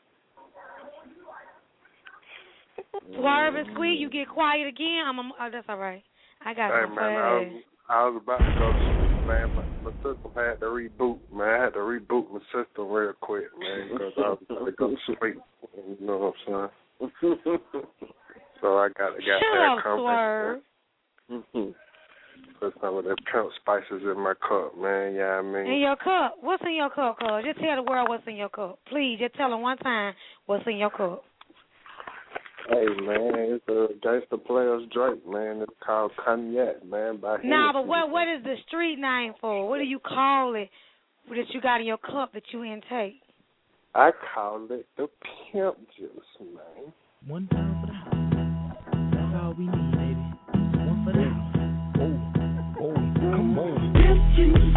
Swerving Sweet, you get quiet again. I'm. A, oh, that's all right. I got hey, some man, I was, I was about to go to sleep, man. My, my system had to reboot, man. I had to reboot my system real quick, man, because I was about to go to sleep. You know what I'm saying? So I got to got that Swerve. Mm-hmm. Put some of them Trump spices in my cup, man. Yeah, you know what I mean. In your cup? What's in your cup, cuz? Just tell the world what's in your cup. Please, just tell them one time what's in your cup. Hey, man, it's a Gangsta Players Drake, man. It's called Cognac, man. By nah, but what what is the street name for? What do you call it that you got in your cup that you intake? I call it the pimp juice, man. One time for the house. That's all we need, baby. One for the house. Oh, oh, come on. Pimp juice.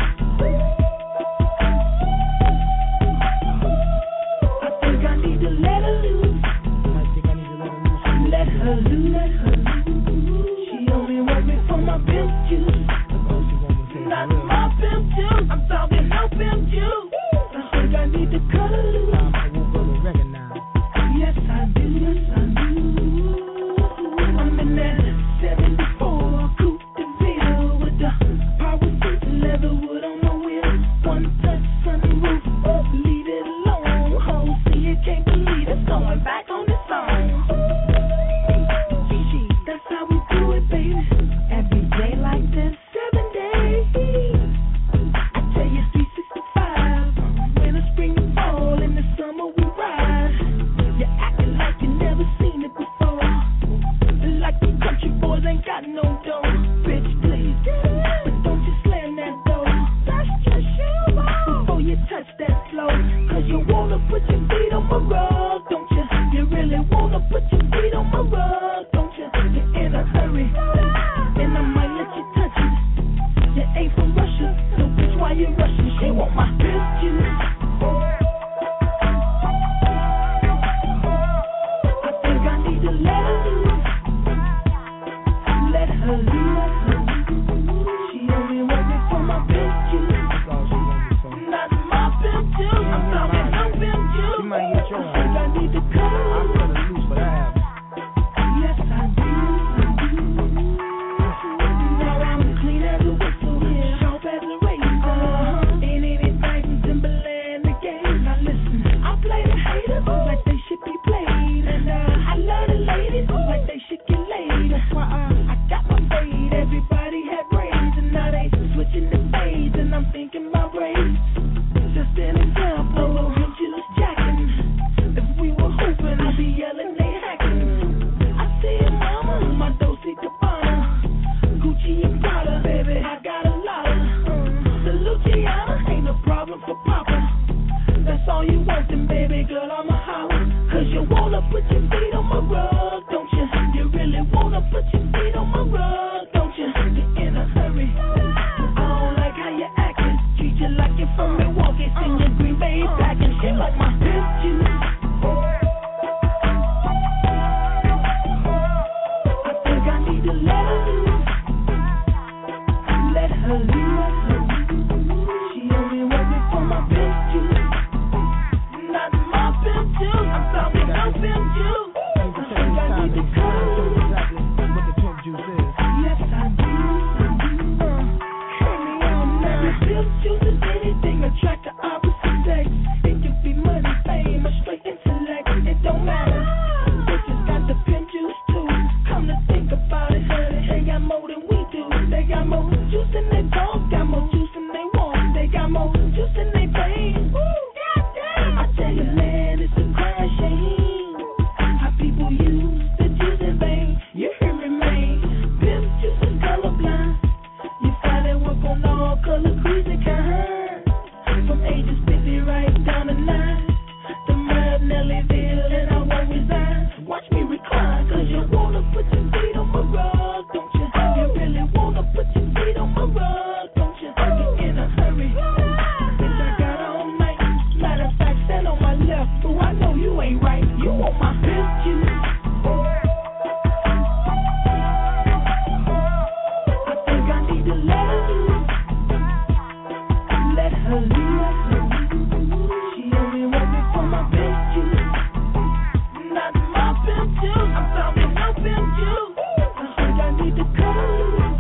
I think I need to let her loose. I think I need to let her loose. Let her loose. Let her loose. She only want me for my pimp juice. Not my pimp juice. I'm talking no pimp juice. I think I need to cut her loose. I won't go to recognize. Yes, I do. Yes, I do. I'm in that seventy-four Coupe de Ville with the power seat and leather wood on my wheels. One touch sunroof. Leave it alone. Ho, see it, can't believe it's going back on the song. That's how we do it, baby. Every day like this, seven days. I tell you, three sixty-five. Winter, spring, and fall. In the summer, we ride. You're acting like you never seen it before. Like the country boys ain't got no dough. Bitch, please. But don't you slam that door. That's just you. Before you touch that floor. Cause you wanna put your feet on my rug, don't you? You really wanna put your feet on my rug, don't you? You're in a hurry. And I might let you touch it. You ain't from Russia, so bitch, why you rushing? She want my pimp juice. I think I need to let her loose. Let her loose. She only want me for my pimp juice. Not my pimp juice. I'm talking no pimp juice. I think I need to cut her loose. I cut her loose, but I have. Yes, I do. Now I'm clean as a whistle, sharp as a razor. Ain't anything from Timberland again. Now listen, I play the haters like they should be played, and uh, I love the ladies like they should get laid. That's why uh, I got my fade. Everybody had braids, and now they switching the fades, and I'm thinking about braids. Just an example of him just jacking. If we were hooping, I'd be yelling they hacking. I said, mama, my Dolce Gabbana, Gucci and Prada, baby, I got a lot of um, the Luciana ain't a problem for Papa. That's all you want, then baby girl, I'm a holler. Cause you wanna put your feet on my rug, don't you? You really wanna put your feet on my rug, don't you? You're in a hurry. I don't like how you acting. Treat you like you're from Milwaukee, sing your Green Bay packing. She like my pimp juice. I think I need to let her loose. Let her loose. She only want me for my pimp juice. Not my pimp juice. I'm talking no pimp juice. I think I need to cut her loose. What the pimp juice is. Yes, I do. Uh, hear me out now. Pimp juice is anything attract the opposite sex. It could be money, fame, or straight Nellyville and I won't resign. Watch me recline, cause you wanna put your feet on my rug, don't you? You really wanna put your feet on my rug, don't you? Get in a hurry. Bitch, I got all night. Matter of fact, stand on my left. Ooh, I know you ain't right. You want my pimp juice. I think I need to let her loose. Let her loose. She only want me for my pimp juice. Not my pimp juice. I'm talking no pimp juice. I think I need to cut her loose.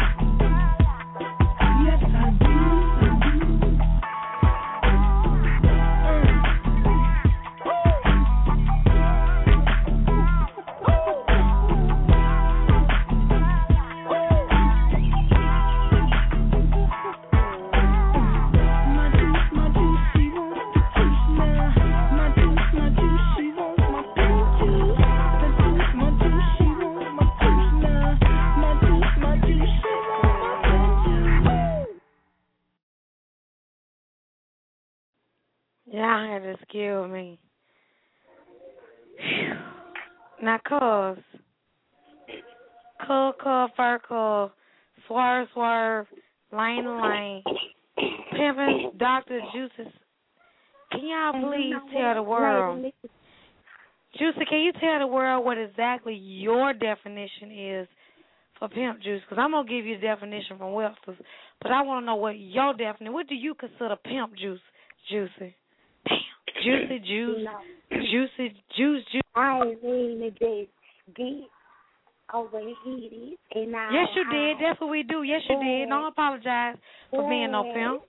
Yes, I do. Y'all had to kill me. Whew. Now, cuz, cuh, cuh, fur, cuh, swerve, swerve, lane to lane, pimpin', Doctor Juices. Can y'all please tell the world, Juicy, can you tell the world what exactly your definition is for pimp juice? Because I'm going to give you the definition from Webster's, but I want to know what your definition, what do you consider pimp juice, Juicy? Damn, juicy juice, juicy juice, juice. I ain't mean to just get overheated. And I, yes, you I, did. That's what we do. Yes, you did. Don't apologize for being no pimp.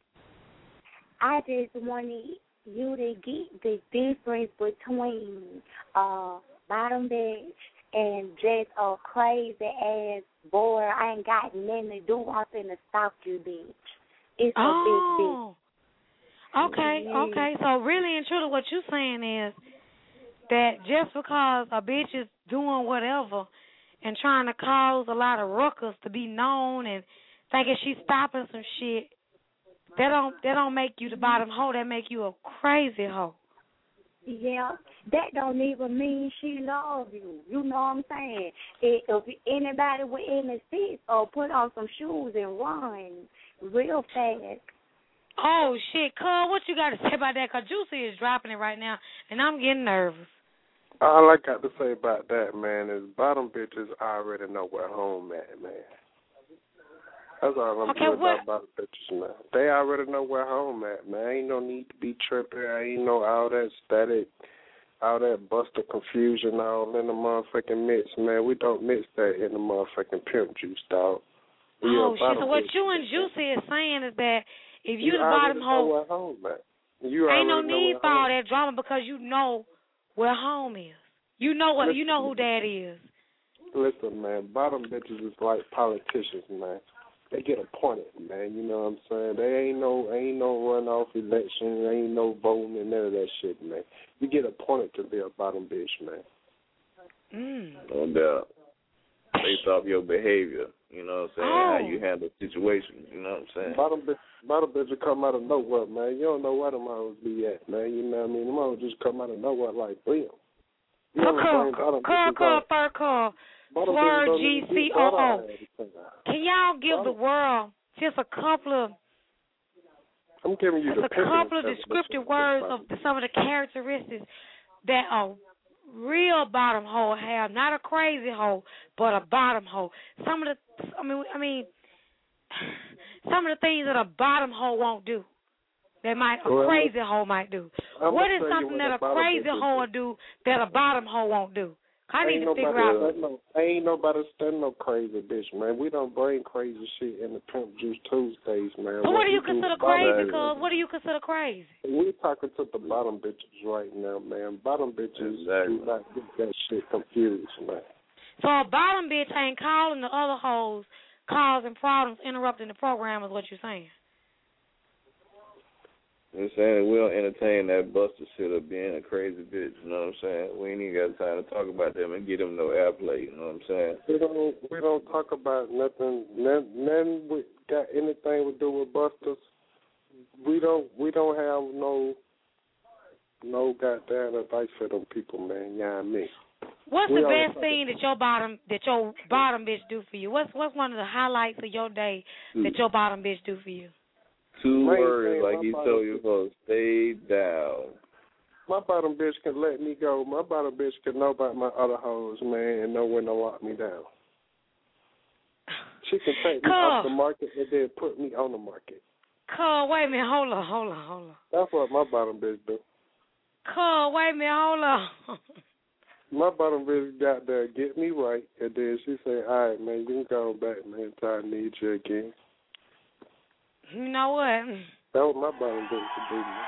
I just wanted you to get the difference between uh, bottom bitch and just a crazy ass boy. I ain't got nothing to do. I'm finna stalk you, bitch. It's oh. a big bitch. Okay, okay. So really and truly what you're saying is that just because a bitch is doing whatever and trying to cause a lot of ruckus to be known and thinking she's stopping some shit, that don't that don't make you the bottom hoe, that make you a crazy hoe. Yeah, that don't even mean she love you. You know what I'm saying? If, if anybody with any sense or put on some shoes and run real fast. Oh, shit, cuz, what you got to say about that? Because Juicy is dropping it right now, and I'm getting nervous. All I got to say about that, man, is bottom bitches already know where home at, man. That's all I'm okay, doing what? about bottom bitches, man. They already know where home at, man. Ain't no need to be tripping. Ain't no all that static, all that buster confusion all in the motherfucking mix, man. We don't mix that in the motherfucking pimp juice, dog. We oh, shit, so what bitches, you and Juicy is saying is that if you, you the bottom hoe, know where home at. You ain't no need for all home. that drama because you know where home is. You know what? Listen, you know who Dad is. Listen, man, bottom bitches is like politicians, man. They get appointed, man. You know what I'm saying? They ain't no ain't no runoff election, ain't no voting and none of that shit, man. You get appointed to be a bottom bitch, man. Mm. No doubt. Based off your behavior, you know what I'm saying? Oh. How you handle situations, you know what I'm saying? Bottom bitch, bottom bitch will come out of nowhere, man. You don't know where the models be at, man. You know what I mean? The models just come out of nowhere like bam. You Call, call, call, call, call. Swerve G C O O. Can y'all give the world just a couple of I'm giving you just the a couple of descriptive words of the, some of the characteristics that a real bottom hoe have, not a crazy hoe, but a bottom hoe. Some of the, I mean, I mean, some of the things that a bottom hoe won't do, that might a well, crazy hoe might do. I'm what is something something that a crazy hoe will do that a bottom hoe won't do? I need ain't to figure out. No, ain't nobody stand no crazy bitch, man. We don't bring crazy shit in the Pimp Juice Tuesdays, man. So what, what do you consider crazy, cuz? What do you consider crazy? We're talking to the bottom bitches right now, man. Bottom bitches exactly. do not get that shit confused, man. So a bottom bitch ain't calling the other hoes, causing problems, interrupting the program is what you're saying. You know what I'm saying? We don't entertain that buster shit of being a crazy bitch, you know what I'm saying? We ain't even got time to talk about them and get them no airplay, you know what I'm saying? We don't we don't talk about nothing none, none we got anything to do with busters. We don't we don't have no no goddamn advice for them people, man. Yeah, I mean. What's We the always best thing that your bottom that your bottom bitch do for you? What's what's one of the highlights of your day that your bottom bitch do for you? Two Main words, thing, like my he bottom told you folks, stay down. My bottom bitch can let me go. My bottom bitch can know about my other hoes, man, and know when to lock me down. She can take me Cuz. off the market and then put me on the market. Cuz, wait a minute, hold on, hold on, hold on. That's what my bottom bitch do. Cuz, wait a minute, hold on. My bottom bitch got there, get me right, and then she say, all right, man, you can go back, man, until I need you again. You know what? That's what my bottom bitch could do, man.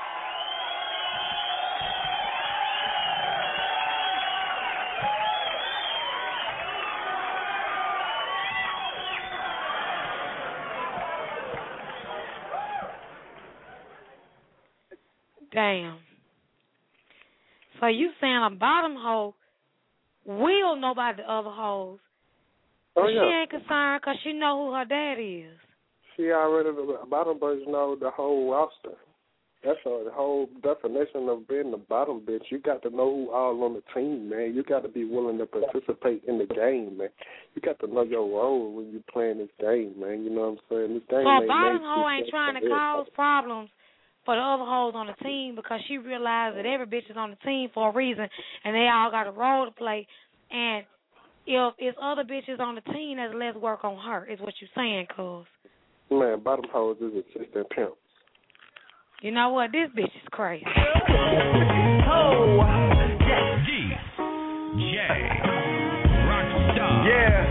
Damn. So you saying a bottom hoe will know about the other hoes, but Oh, she yeah. ain't concerned because she know who her dad is. She already, the bottom bitch know the whole roster. That's a, the whole definition of being the bottom bitch. You got to know who all on the team, man. You got to be willing to participate in the game, man. You got to know your role when you playing this game, man. You know what I'm saying? This game So a ain't bottom made hoe to ain't be trying to for cause everybody. problems for the other hoes on the team because she realized that every bitch is on the team for a reason and they all got a role to play. And if it's other bitches on the team, there's less work on her, is what you're saying, cuz. Man, bottom hoes is assistant pimps. You know what? This bitch is crazy. Oh, yes. G. J. Rockstar. Yeah.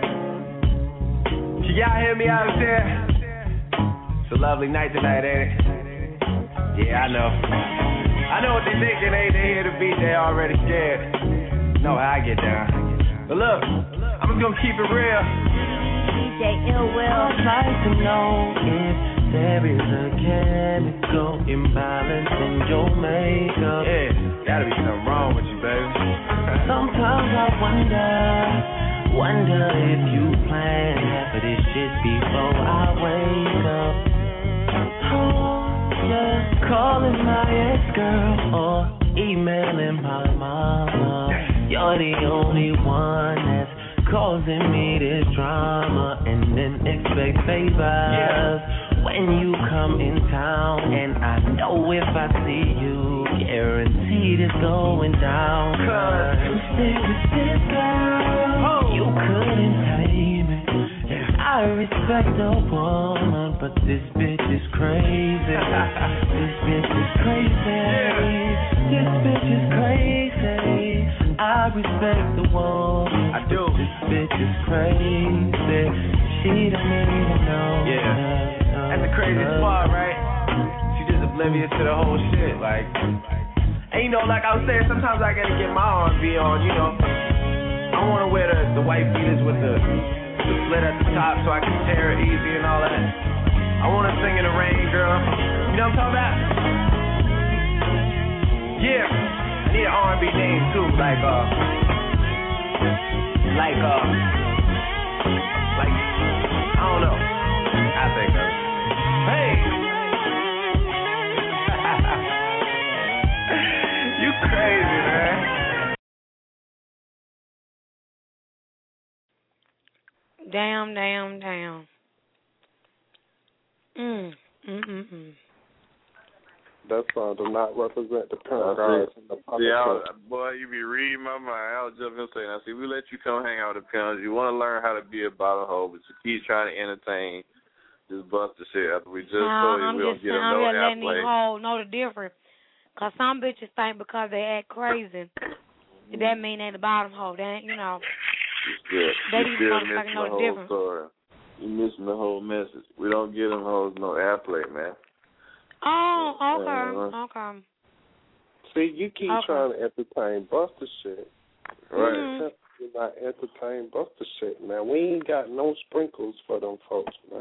Can y'all hear me out there? It's a lovely night tonight, ain't it? Yeah, I know. I know what they thinking, ain't they here to beat, they already scared. Know how I get down. But look, I'm just gonna keep it real. D J Ill Will. I'd like to know if there is a chemical imbalance in your makeup. Yeah, gotta be something wrong with you, baby. Sometimes I wonder, wonder if you plan half of this shit before I wake up. Oh, yeah, calling my ex-girl or emailing my mama. You're the only one that's causing me this drama, and then expect favors yeah. when you come in town. And I know if I see you, guaranteed it's going down. Cause you stay with this girl, oh. you couldn't tame it. And I respect a woman, but this bitch is crazy. This bitch is crazy. Yeah. This bitch is crazy. I respect the woman. I do. This bitch is crazy. She don't even know. Yeah. That's the craziest part, right? She just oblivious to the whole shit. Like, and you know, like I was saying, sometimes I gotta get my R and B on, you know. I wanna wear the, the white beaters with the, the slit at the top so I can tear it easy and all that. I wanna sing in the rain, girl. You know what I'm talking about? Yeah. I need an R and B name too, like uh, like uh, like I don't know. I think of it. Hey, you crazy, man. Damn, damn, damn. Mm, mm, mm, mm. That song do not represent the pimp guards in the public. Yeah, boy, you be reading my mind. I was just gonna say, now see, we let you come hang out with the pimps. You want to learn how to be a bottom hoe, but you keep trying to entertain this buster shit after we just Nah, told you I'm we don't just get saying, them I'm no just letting airplay. these hoes know the difference. Because some bitches think because they act crazy, mm-hmm. that mean they the bottom hoe. They ain't, you know. You still, they you need still to missing know the the whole difference. story. You missing the whole message. We don't get them hoes no airplay, man. Oh, okay, Uh, okay. See, you keep okay. trying to entertain Buster shit. Right. Mm-hmm. You're not entertain Buster shit, man. We ain't got no sprinkles for them folks, man.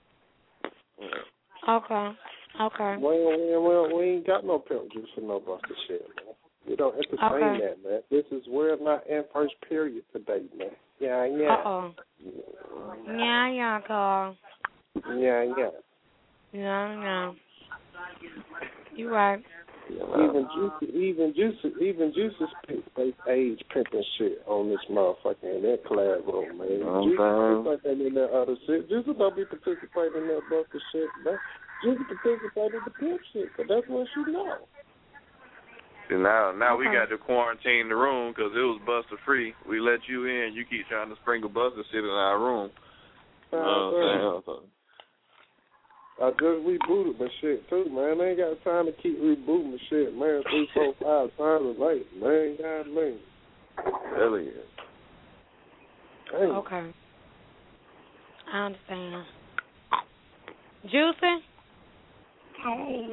Okay, okay. We, we, we, we ain't got no pimp juice for no Buster shit, man. We don't entertain okay. that, man. This is, we're not in first period today, man. Yeah, yeah. Uh-oh. Yeah, yeah, Carl. Yeah, yeah. Yeah, yeah. You right. Even Juicy, even Juicy, even Juicy spit fake age pimping shit on this motherfucker in that collab room, man. Juicy participating in that other shit. Juicy don't be participating in that buster shit, man. Juicy participating in the pimp shit, but that's what she know. See, now, now Okay. we got to quarantine the room because it was buster free. We let you in. You keep trying to sprinkle buster shit in our room. You know what I'm saying? I just rebooted my shit too, man. I ain't got time to keep rebooting my shit, man. Three, four, five times a night, man. God, man. Hell yeah. Dang. Okay. I understand. Juicy? Hey.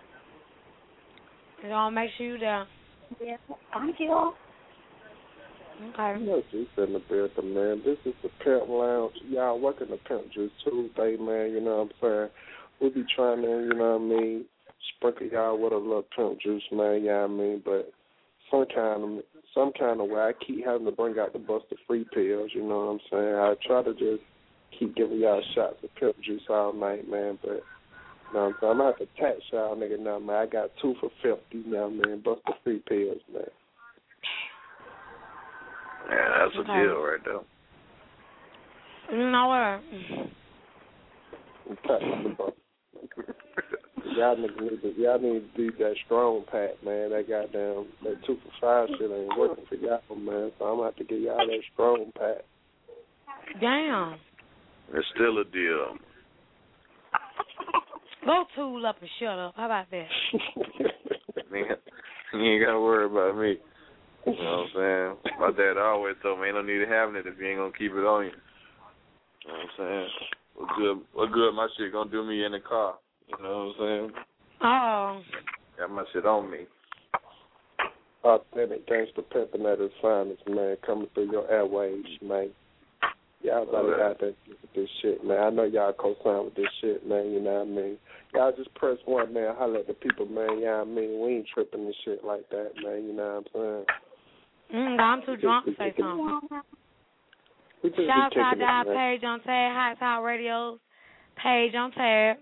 You gonna make sure you there. Yeah. Thank you. Okay. You know, Juice in the building, man. This is the Pimp Lounge. Y'all working the Pimp Juice Tuesday, man. You know what I'm saying? We be trying to, you know what I mean, sprinkle y'all with a little Pimp Juice, man. You know what I mean? But some kind of some kind of way, I keep having to bring out the Buster Free pills. You know what I'm saying? I try to just keep giving y'all shots of Pimp Juice all night, man. But you know what I'm saying? I'm gonna have to tax y'all, nigga. Now, man, I got two for fifty now, man. Buster Free pills, man. Yeah, that's a Okay. deal right there. You know what? I'm taxing the Buster. Y'all niggas need to, y'all need to do that strong pack, man. That goddamn, that two for five shit ain't working for y'all, man. So I'm gonna have to get y'all that strong pack. Damn. It's still a deal. Go tool up and shut up. How about that? Man, you ain't got to worry about me. You know what I'm saying? My dad always told me ain't no need of having it if you ain't going to keep it on you. You know what I'm saying? What good, what good my shit going to do me in the car? You know what I'm saying? Oh. Got my shit on me. Authentic gangster pimping at its finest, man. Coming through your airwaves, man. Y'all better out there with this shit, man. I know y'all co-sign with this shit, man. You know what I mean? Y'all just press one, man. Holler at the people, man. You know what I mean? We ain't tripping and shit like that, man. You know what I'm saying? Mm, I'm too drunk to say something. We just be Shout out kicking to our it, man. page on Tag, Hot Talk Radio's page on Tag.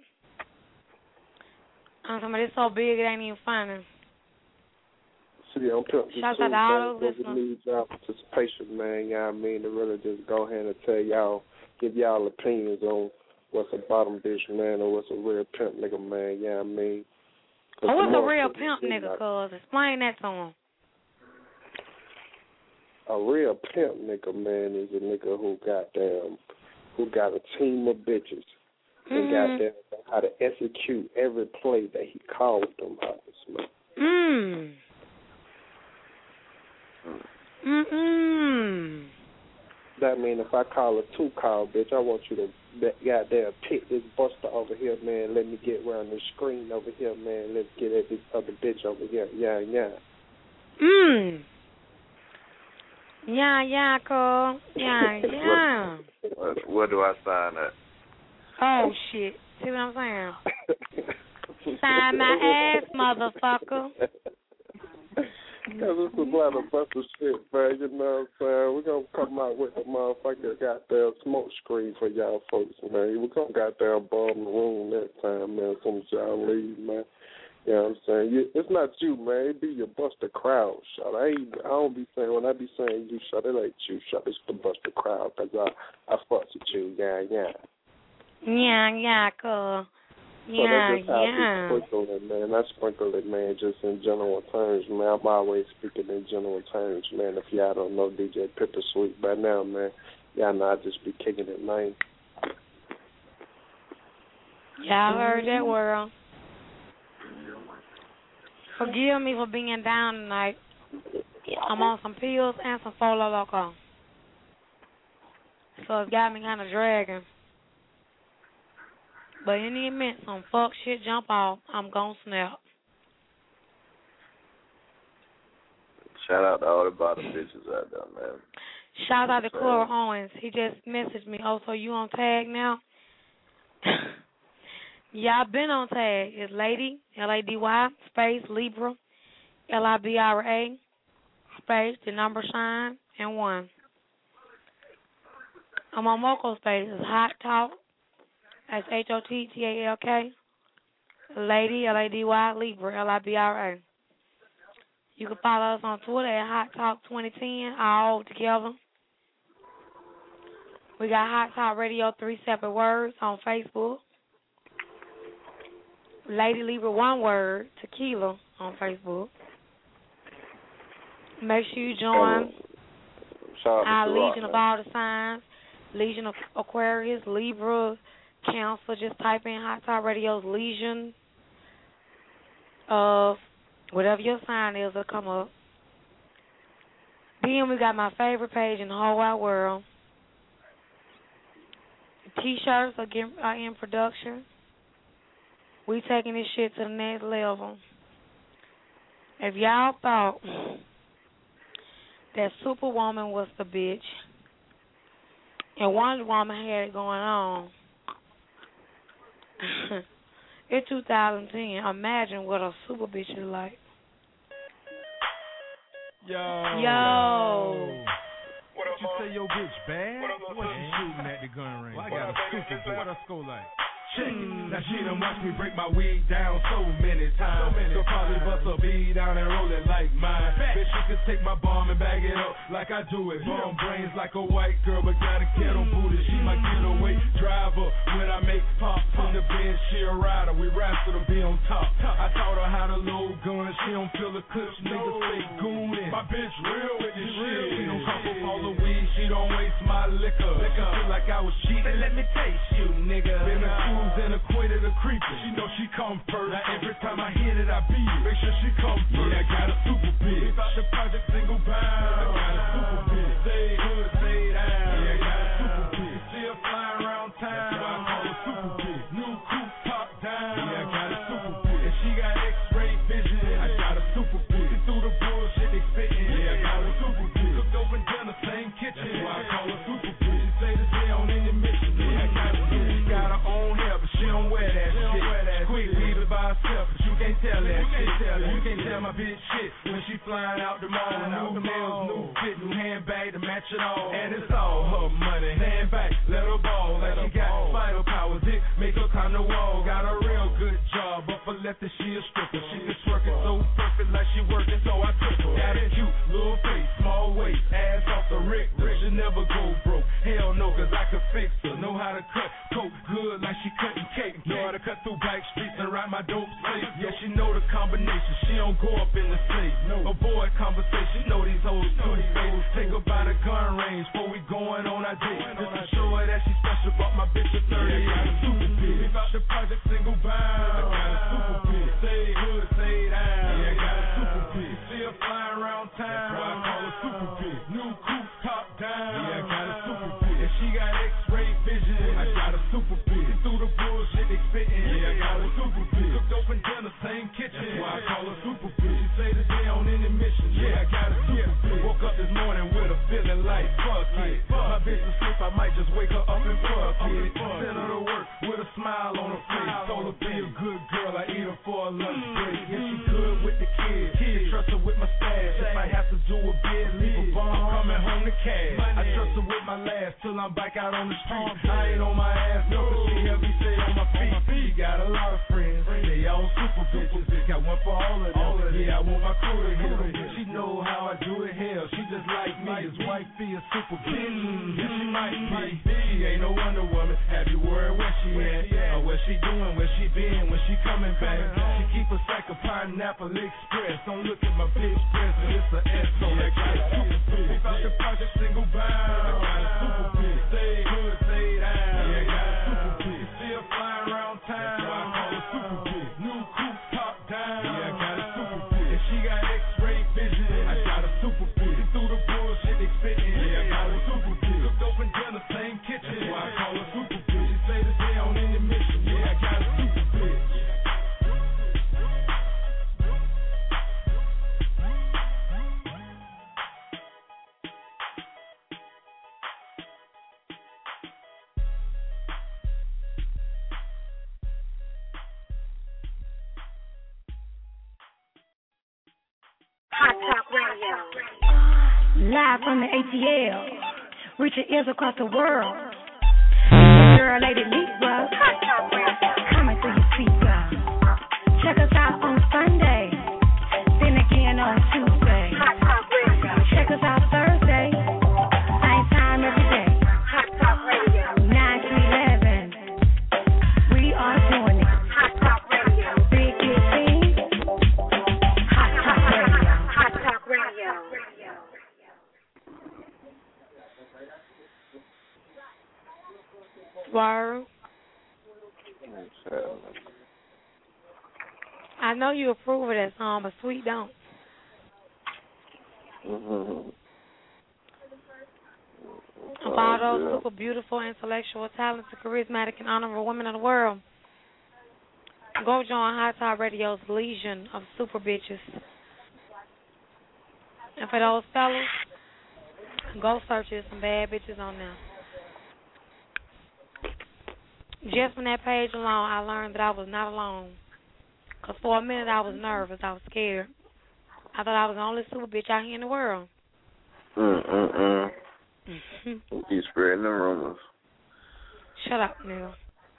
I'm talking about it's so big it ain't even funny. See, I'm Pimp Juice Shout out to all Tuesday, those but we listeners. need y'all participation, man. You know what I mean? To really just go ahead and tell y'all, give y'all opinions on what's a bottom bitch, man, or what's a real pimp nigga, man. You know what I mean? 'Cause Oh, what's the a more real shit pimp we see, nigga, like, cuz? Explain that to him. a real pimp nigga, man, is a nigga who got damn, who got a team of bitches and got Mm. damn how to execute every play that he called them hoes, man. Mm. Mm-mm. That mean if I call a two call, bitch, I want you to that goddamn pick this buster over here, man. Let me get around the screen over here, man. Let's get at this other bitch over here. Yeah, yeah. Mm. Yeah, yeah, cuz. Yeah, yeah. What, what do I sign at? Oh, shit. See what I'm saying? Sign my ass, motherfucker. Because it's a lot of bunch of shit, man. You know what I'm saying? We're going to come out with the motherfucking goddamn smoke screen for y'all folks, man. We're going to goddamn bomb the room that time, man, as soon as y'all leave, man. You know what I'm saying? You, it's not you, man. It be your Buster crowd, shot. I ain't, I don't be saying, when I be saying you, shot, it ain't you, shot. It's the Buster crowd, because I, I fucks with you, yeah, yeah. Yeah, yeah, cuz. So Yeah, that's just how yeah. I sprinkle it, man. I sprinkle it, man, just in general terms, man. I'm always speaking in general terms, man. If y'all don't know D J Pepper Sweet by now, man, y'all know I just be kicking it, man. Y'all heard that, world. Forgive me for being down tonight. I'm on some pills and some Folo Loco. So it's got me kind of dragging. But in the event some fuck shit jump off, I'm gon' snap. Shout out to all the bottom bitches out there, man. Shout out to Cora Owens. He just messaged me. Oh, so you on tag now? Yeah, I've been on tag. It's Lady, L A D Y, space, Libra, L I B R A, space, the number sign, and one. I'm on Moco space. It's Hot Talk. That's H O T T A L K. Lady, L A D Y, Libra, L I B R A. You can follow us on Twitter at Hot Talk twenty ten, all together. We got Hot Talk Radio, three separate words on Facebook. Lady Libra, one word, Tequila on Facebook. Make sure you join oh, our Legion Rock, of all the signs, Legion of Aquarius, Libra, Cancer. Just type in Hot Talk Radio's Legion of whatever your sign is, it'll come up. Then we got my favorite page in the whole wide world. T-shirts are, getting, are in production. We taking this shit to the next level. If y'all thought that Superwoman was the bitch and Wonder Woman had it going on in two thousand ten, imagine what a super bitch is like. Yo. Yo. What you say your bitch bad? What she shooting at the gun range? Well, I got a super bitch. What else go like? Check it. Now she done watch me break my weed down so many times. So many so probably bust a bead down and roll it like mine. Bet she could take my bomb and bag it up like I do it. Bomb brains like a white girl, but got a ghetto booty. She my getaway driver. When I make pop from the bench, she a rider. We wrestle to be on top. I taught her how to load guns. She don't feel the clips. Niggas stay goonin'. My bitch real with this shit. She don't come up all the weed. She don't waste my liquor. liquor. Feel like I was cheating. Let me taste you, nigga. Been accused and acquitted of creeping. She know she come first. Now every time I hit it, I beat it. Make sure she come first. Yeah, I got a super bitch. About the project single bound. I got a super bitch. Stay hood, stay down. Yeah, I got a super bitch. Still flying around town. That's why I call her super bitch. New coupe top down. Yeah, I got a super bitch. And she got X-ray vision. I got a super bitch. See through the bullshit they spitting. Yeah, I got a super bitch. Cooked over dinner, same kitchen. That's why I call her super bitch. She say that they on any mission. Yeah, I got a super bitch. She got her own hair, but she don't wear that shit. Quick, leave it by herself, but you can't tell that shit. You can't tell my bitch shit when she flying out the mall. New nails, new fit, new handbag to match it all. And it's all her money. Stand back, let her ball. Like she got vital powers, it make her climb the wall. Got a real good job, but for lefty she a stripper. She can twerk it so perfect like she working, so I took her. Got a cute little face, small waist, ass off the Rick. She never go broke. Hell no, cause I can fix her. Know how to cut coke good like she cutting cake. Know how to cut through back streets and ride my dope safe. Yeah, she know the combination. She don't go up in the safe. No, avoid conversation. Know these hoes too. Take her by the gun range before we going on our date. Just to show her that she special. Bought my bitch a thirty. Yeah, got a super bitch. Leave out the project single bound. I got a super bitch. Stay hood, stay down. Yeah, I got a super bitch. See her flying around town. That's why I call her super bitch. New coupe top down. Yeah, I got a super bitch. And she got X-ray vision. I got a super bitch. See through the bullshit they spitting. Yeah, I got a super bitch. Cooked open dinner, same kitchen. That's why I call her super bitch. She say that they on any mission. Yeah, I got a super bitch. Woke up this morning with a feeling like fuck it. My bitch asleep, I might just wake her up and fuck it. Send her to work with a smile on her face. Told her be a good girl, I eat her for a lunch break. Yeah, she good with the kids. Kids trust her with my stash. If I have to do a bid, leave a bomb, coming home to cash. I trust her with my last till I'm back out on the street. I ain't on my ass, no, cause she help me stay on my feet. She got a lot of friends, they all super bitches. Got one for all of them. Yeah, I want my crew to hit her. She know how I do it, hell, she just like me. His wife be a super bitch. Yeah, she might be. She ain't no Wonder Woman. Have you worried where she at? Or what she doing, where she been, when she coming back? She keep a sack of Pineapple Express. Don't look at my bitch present, it's a S on that got a super bitch. Keep out the project single bound. I got a super bitch. Stay hood, stay down. Yeah, I got a super bitch. See her flying around town. That's why I call her super bitch. New coupe top down. Yeah, I got a super bitch. And she got X-ray vision. I got a super bitch. See through the bullshit they spitting. Yeah, I got a super bitch. Cooked open dinner, same kitchen. That's why I call her super bitch. She say that they on any mission. Yeah, I got a super bitch. Hot Talk Radio. Live from the A T L, reaching ears across the world. Your girl, Lady Libra, Hot Talk Radio. coming through your speaker. Check us out on Sunday, then again on Tuesday. Word. I know you approve of that song, but Sweet don't. Mm-hmm. Of all those super beautiful, intellectual, talented, charismatic, and honorable women of the world, go join Hot Top Radio's legion of super bitches. And for those fellas, go search there's some bad bitches on there. Just from that page alone, I learned that I was not alone. Because for a minute I was nervous. I was scared. I thought I was the only super bitch out here in the world. Mm-mm-mm. He's spreading the rumors. Shut up, nigga.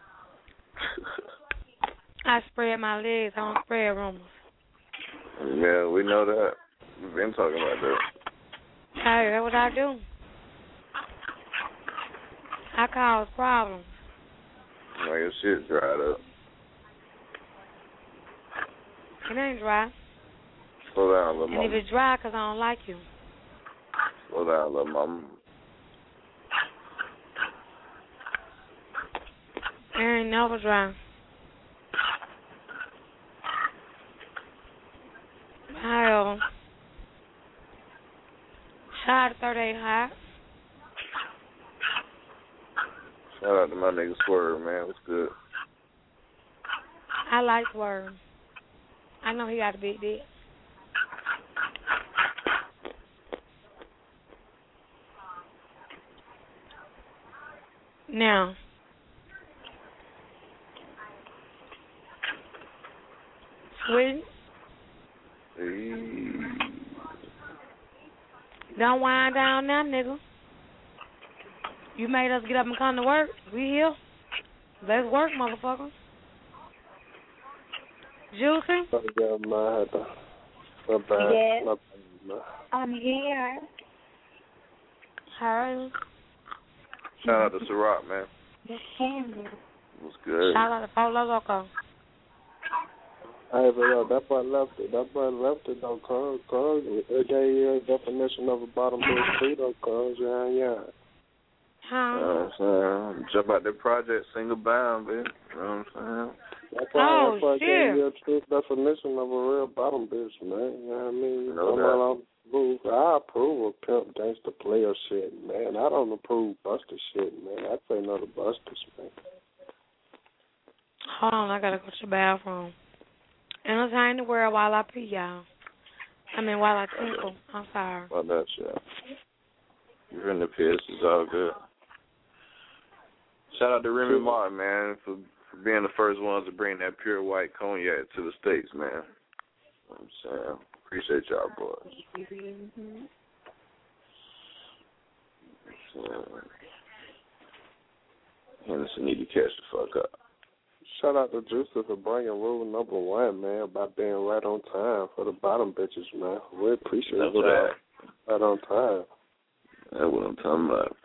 I spread my legs. I don't spread rumors. Yeah, we know that. We've been talking about that. Hey, that's what I do. I cause problems. Like your shit dried up. It ain't dry. Slow down, little and mama. And if it's dry, because I don't like you. Slow down, little mama. It ain't never dry. Hell. Shout out to thirty-eight Hot. Shout out to my nigga Swerve, man. What's good? I like Swerve. I know he got a big dick. Now, Sweet. Hey. Don't wind down now, nigga. You made us get up and come to work. We here. Let's work, motherfuckers. Juicy? Yeah, my bad. My bad. Yes. My bad. I'm here. Hi. Shout out to Ciroc, man. Yes, Candy. What's good? Shout out to Polo Loco. Hey, but yo, that boy left it. That boy left it, though, cuz. Cuz. It gave you a definition of a bottom bitch, too, though, cuz. Yeah, yeah. Huh? You know what I'm saying? Jump out that project, single bound, bitch. You know what I'm saying? That's why, Oh, that's why I shit. gave you a true definition of a real bottom bitch, man. You know what I mean? No I'm doubt. not approve. I approve of pimp gangster player shit, man. I don't approve buster shit, man. I say no to busters, man. Hold on, I gotta go to the bathroom. Entertain the world while I pee, y'all. I mean, while I tinkle. I'm sorry. About that shit. You're in the piss. It's all good. Shout out to Remy Martin, man, for, for being the first ones to bring that pure white cognac to the States, man. You know what I'm saying? Appreciate y'all, boys. Mm-hmm. So, Henderson need to catch the fuck up. Shout out to Juicy for bringing rule number one, man, by being right on time for the bottom bitches, man. We appreciate That's it. that. Right on time. That's what I'm talking about.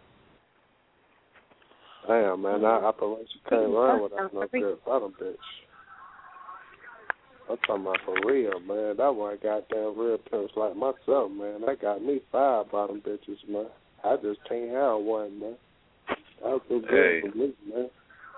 Damn, man, that operation can't run without no good bottom bitch. I'm talking about for real, man. That one goddamn real pimps like myself, man. That got me five bottom bitches, man. I just can't have one, man. That was too good Hey. for me, man.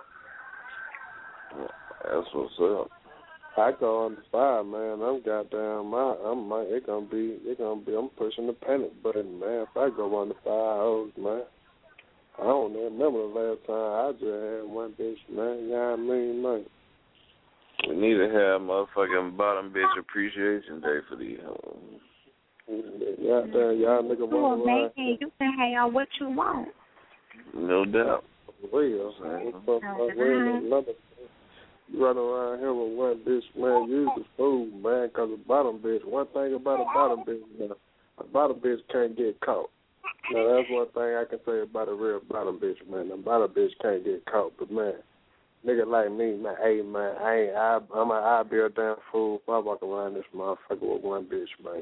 That's what's up. I go on the five, man. I'm goddamn. I, I'm. My, it gonna be. It gonna be. I'm pushing the panic button, man. If I go on the five hoes, man. I don't even remember the last time I just had one bitch, man. You know what I mean, man? We need to have motherfucking bottom bitch appreciation day for these hoes. Yeah, damn, y'all nigga Well, want to ride. maybe you can have what you want. No doubt. For real, man. Fuck, fuck, real, another. You run around here with one bitch, man. Use the food, man, because a bottom bitch. One thing about a bottom bitch, man, a bottom bitch can't get caught. Now, that's one thing I can say about a real bottom bitch, man. A bottom bitch can't get caught, but, man, nigga like me, man, hey, man, I ain't, I, I'm a, I be a damn fool if I walk around this motherfucker with one bitch, man.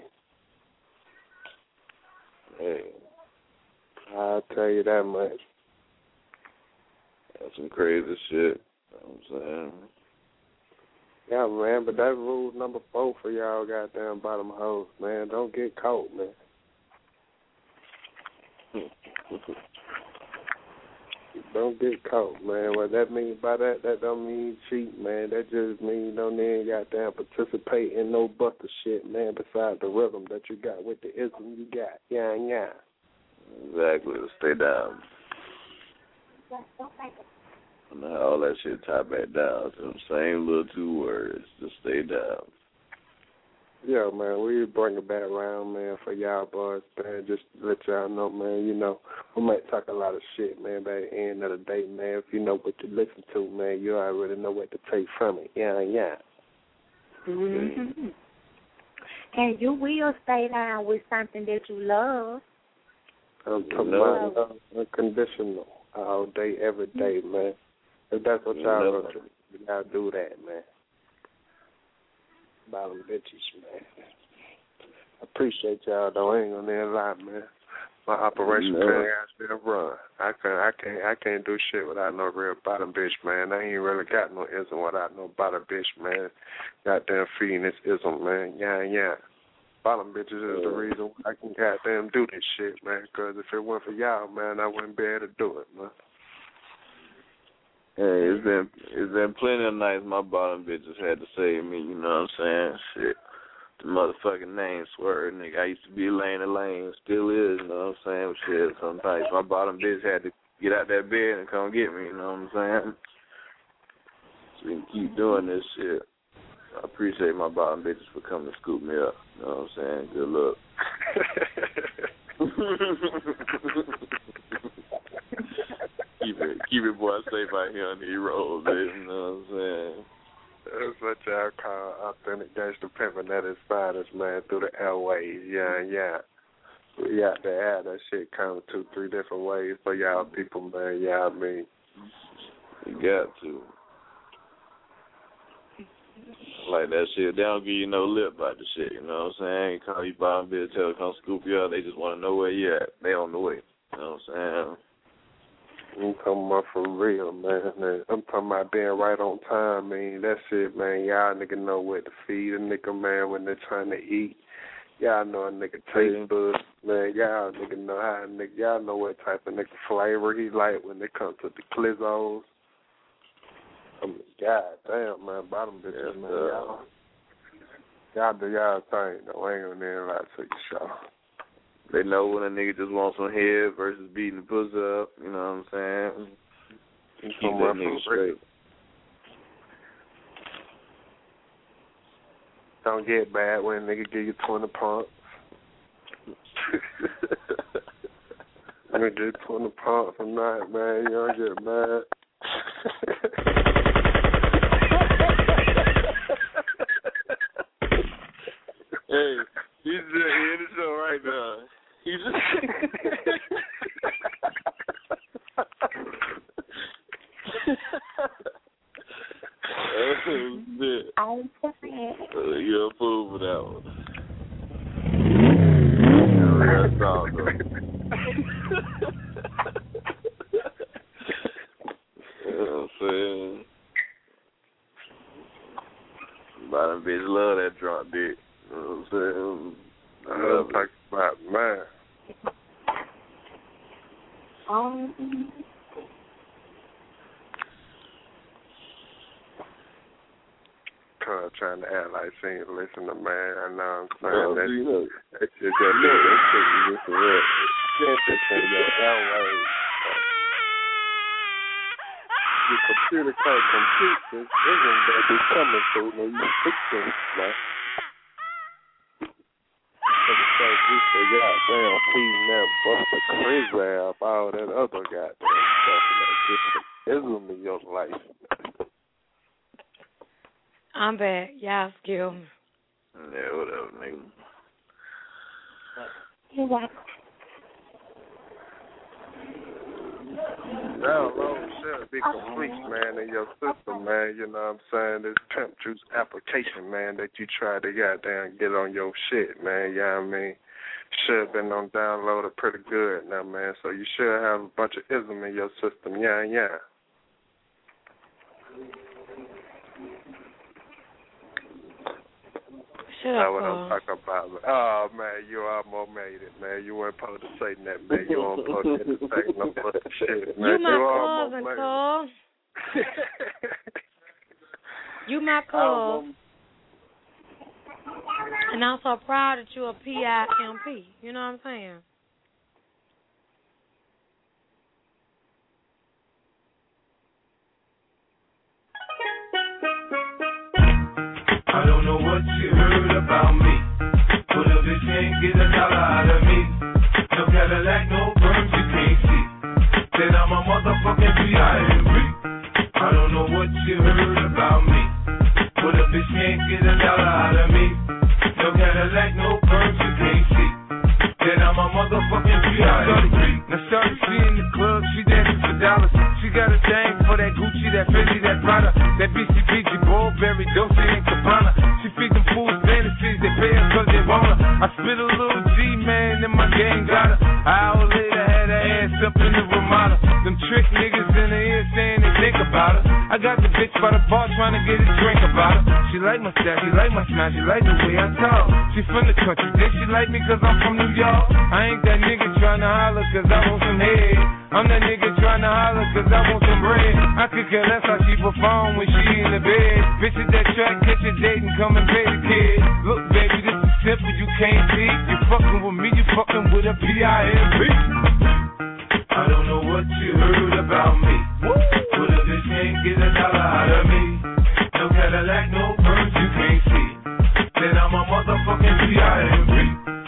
Hey, I'll tell you that much. that's some crazy shit. You know what I'm saying? Yeah, man, but that's rule number four for y'all goddamn bottom hoes, man. Don't get caught, man. Don't get caught, man. What that mean by that, that don't mean cheat, man. That just mean you don't even goddamn participate in no buster shit, man, besides the rhythm that you got with the ism you got. Yeah, yeah. Exactly. Stay down. And all that shit tie back down to the same little two words. Just stay down. Yeah, man, we bring it back around, man, for y'all boys, man. Just to let y'all know, man, you know, we might talk a lot of shit, man, but at the end of the day, man, if you know what you listen to, man, you already know what to take from it. Yeah, yeah. Mm-hmm. And you will stay down with something that you love. I'm talking about love unconditional all day, every day, man. If that's what y'all want to do, y'all do that, man. Bottom bitches, man. I appreciate y'all though. I ain't gonna lie, man. My operation no. plan has been run. I can't, I can't, I can't do shit without no real bottom bitch, man. I ain't really got no ism without no bottom bitch, man. Goddamn feeding this ism, man. Yeah, yeah. Bottom bitches is the reason I can goddamn do this shit, man. Because if it weren't for y'all, man, I wouldn't be able to do it, man. Hey, it's been it's been plenty of nights my bottom bitches had to save me, you know what I'm saying? Shit. The motherfucking name swerve, nigga. I used to be lane to lane, still is, you know what I'm saying? Shit, sometimes my bottom bitch had to get out that bed and come get me, you know what I'm saying? So we can keep doing this shit. I appreciate my bottom bitches for coming to scoop me up, you know what I'm saying? Good luck. Keep it, keep it, boy, safe out here on these roads, baby, you know what I'm saying? That's what y'all call authentic gangster pimping at its finest, man, through the airways. Yeah, yeah. We got to have that shit come two, three different ways for y'all people, man. Yeah, I mean. You got to. Like that shit, they don't give you no lip about the shit, you know what I'm saying? Call you bottom bitch, tell them come scoop you up, they just want to know where you at. They on the way, you know what I'm saying? I'm talking about for real, man. I'm talking about being right on time, man. That's it, man. Y'all nigga know what to feed a nigga, man, when they're trying to eat. Y'all know a nigga taste buds, man. Y'all nigga know how a nigga, y'all know what type of nigga flavor he like when it comes to the Clizzos. I mean, God damn, man, bottom bitches, yes, man. Y'all, y'all do y'all thing, though. I ain't gonna lie to you, y'all. They know when a nigga just wants some head versus beating the pussy up, you know what I'm saying? Keep that nigga straight. Don't get bad when a nigga give you twenty pumps. Nigga give you twenty pumps a night, man. You don't get mad. Hey, he's just in the show right now. He's just... Oh, shit. I'm saying. Uh, you're a fool for that one. Yeah, that's all, though. You know what I'm saying? Bottom bitch love that drunk dick. You know what I'm saying? I love talking about, man. Um, Cuz trying to act like she ain't listen to, man. I know I'm saying oh, that. You know. That shit just look, that shit is just a real. That shit in your airways. Your computer can't compute this. Isn't that be coming through when you fix things, man? You say, goddamn, feeding that Buster Crizz up, all that other goddamn stuff, and that just ism in your life. I'm back. Y'all skill me. Yeah, whatever, nigga. you're welcome. Download should be complete, man, in your system, man. You know what I'm saying? This pimp juice application, man, that you try to goddamn get on your shit, man. You know what I mean? Should have been on downloaded pretty good now, man. So you should have a bunch of ism in your system. Yeah, yeah. Shut That's up, what I'm Cole. talking about. Oh, man, you almost made it, man. You weren't supposed to say that, man. You weren't supposed to say no fucking shit, man. You my almost cousin, made Cole. it. You my cousin. And I'm so proud that you're a P I M P. You know what I'm saying? I don't know what you heard about me, but a bitch can't get a dollar out of me. No Cadillac, no perms you can't see. Then I'm a motherfucking P I M P. I don't know what you heard about me, but a bitch can't get a dollar out of me. No Cadillac, no perms you can't see. Then I'm a motherfucking P I M P. Now shorty, she in the club, she dancing for dollars. She got a thing for that Gucci, that Fendi, that Prada, that B C B G, Burberry, Dolce and Gabbana. She feed them fools fantasies, they pay her cause they want her. I spit a little G, man, and my gang got her. An hour later, had her ass up in the Ramada. Them trick niggas in the ear saying they think about her. I got the bitch by the bar trying to get a drink about her. She like my style, she like my smile, she like the way I talk. She from the country, then she like me cause I'm from New York. I ain't that nigga trying to holler cause I want some head. I'm that nigga trying to holler cause I want some bread. I could care less how she perform when she in the bed. Bitch at that track, catch a date and come and pay the kid. Look baby, this is simple, you can't see. You fucking with me, you fucking with a P I M P. I don't know what you heard about me, but a bitch can't get a dollar out of me. No Cadillac, no perms you can't see. Then I'm a motherfucking P I M P.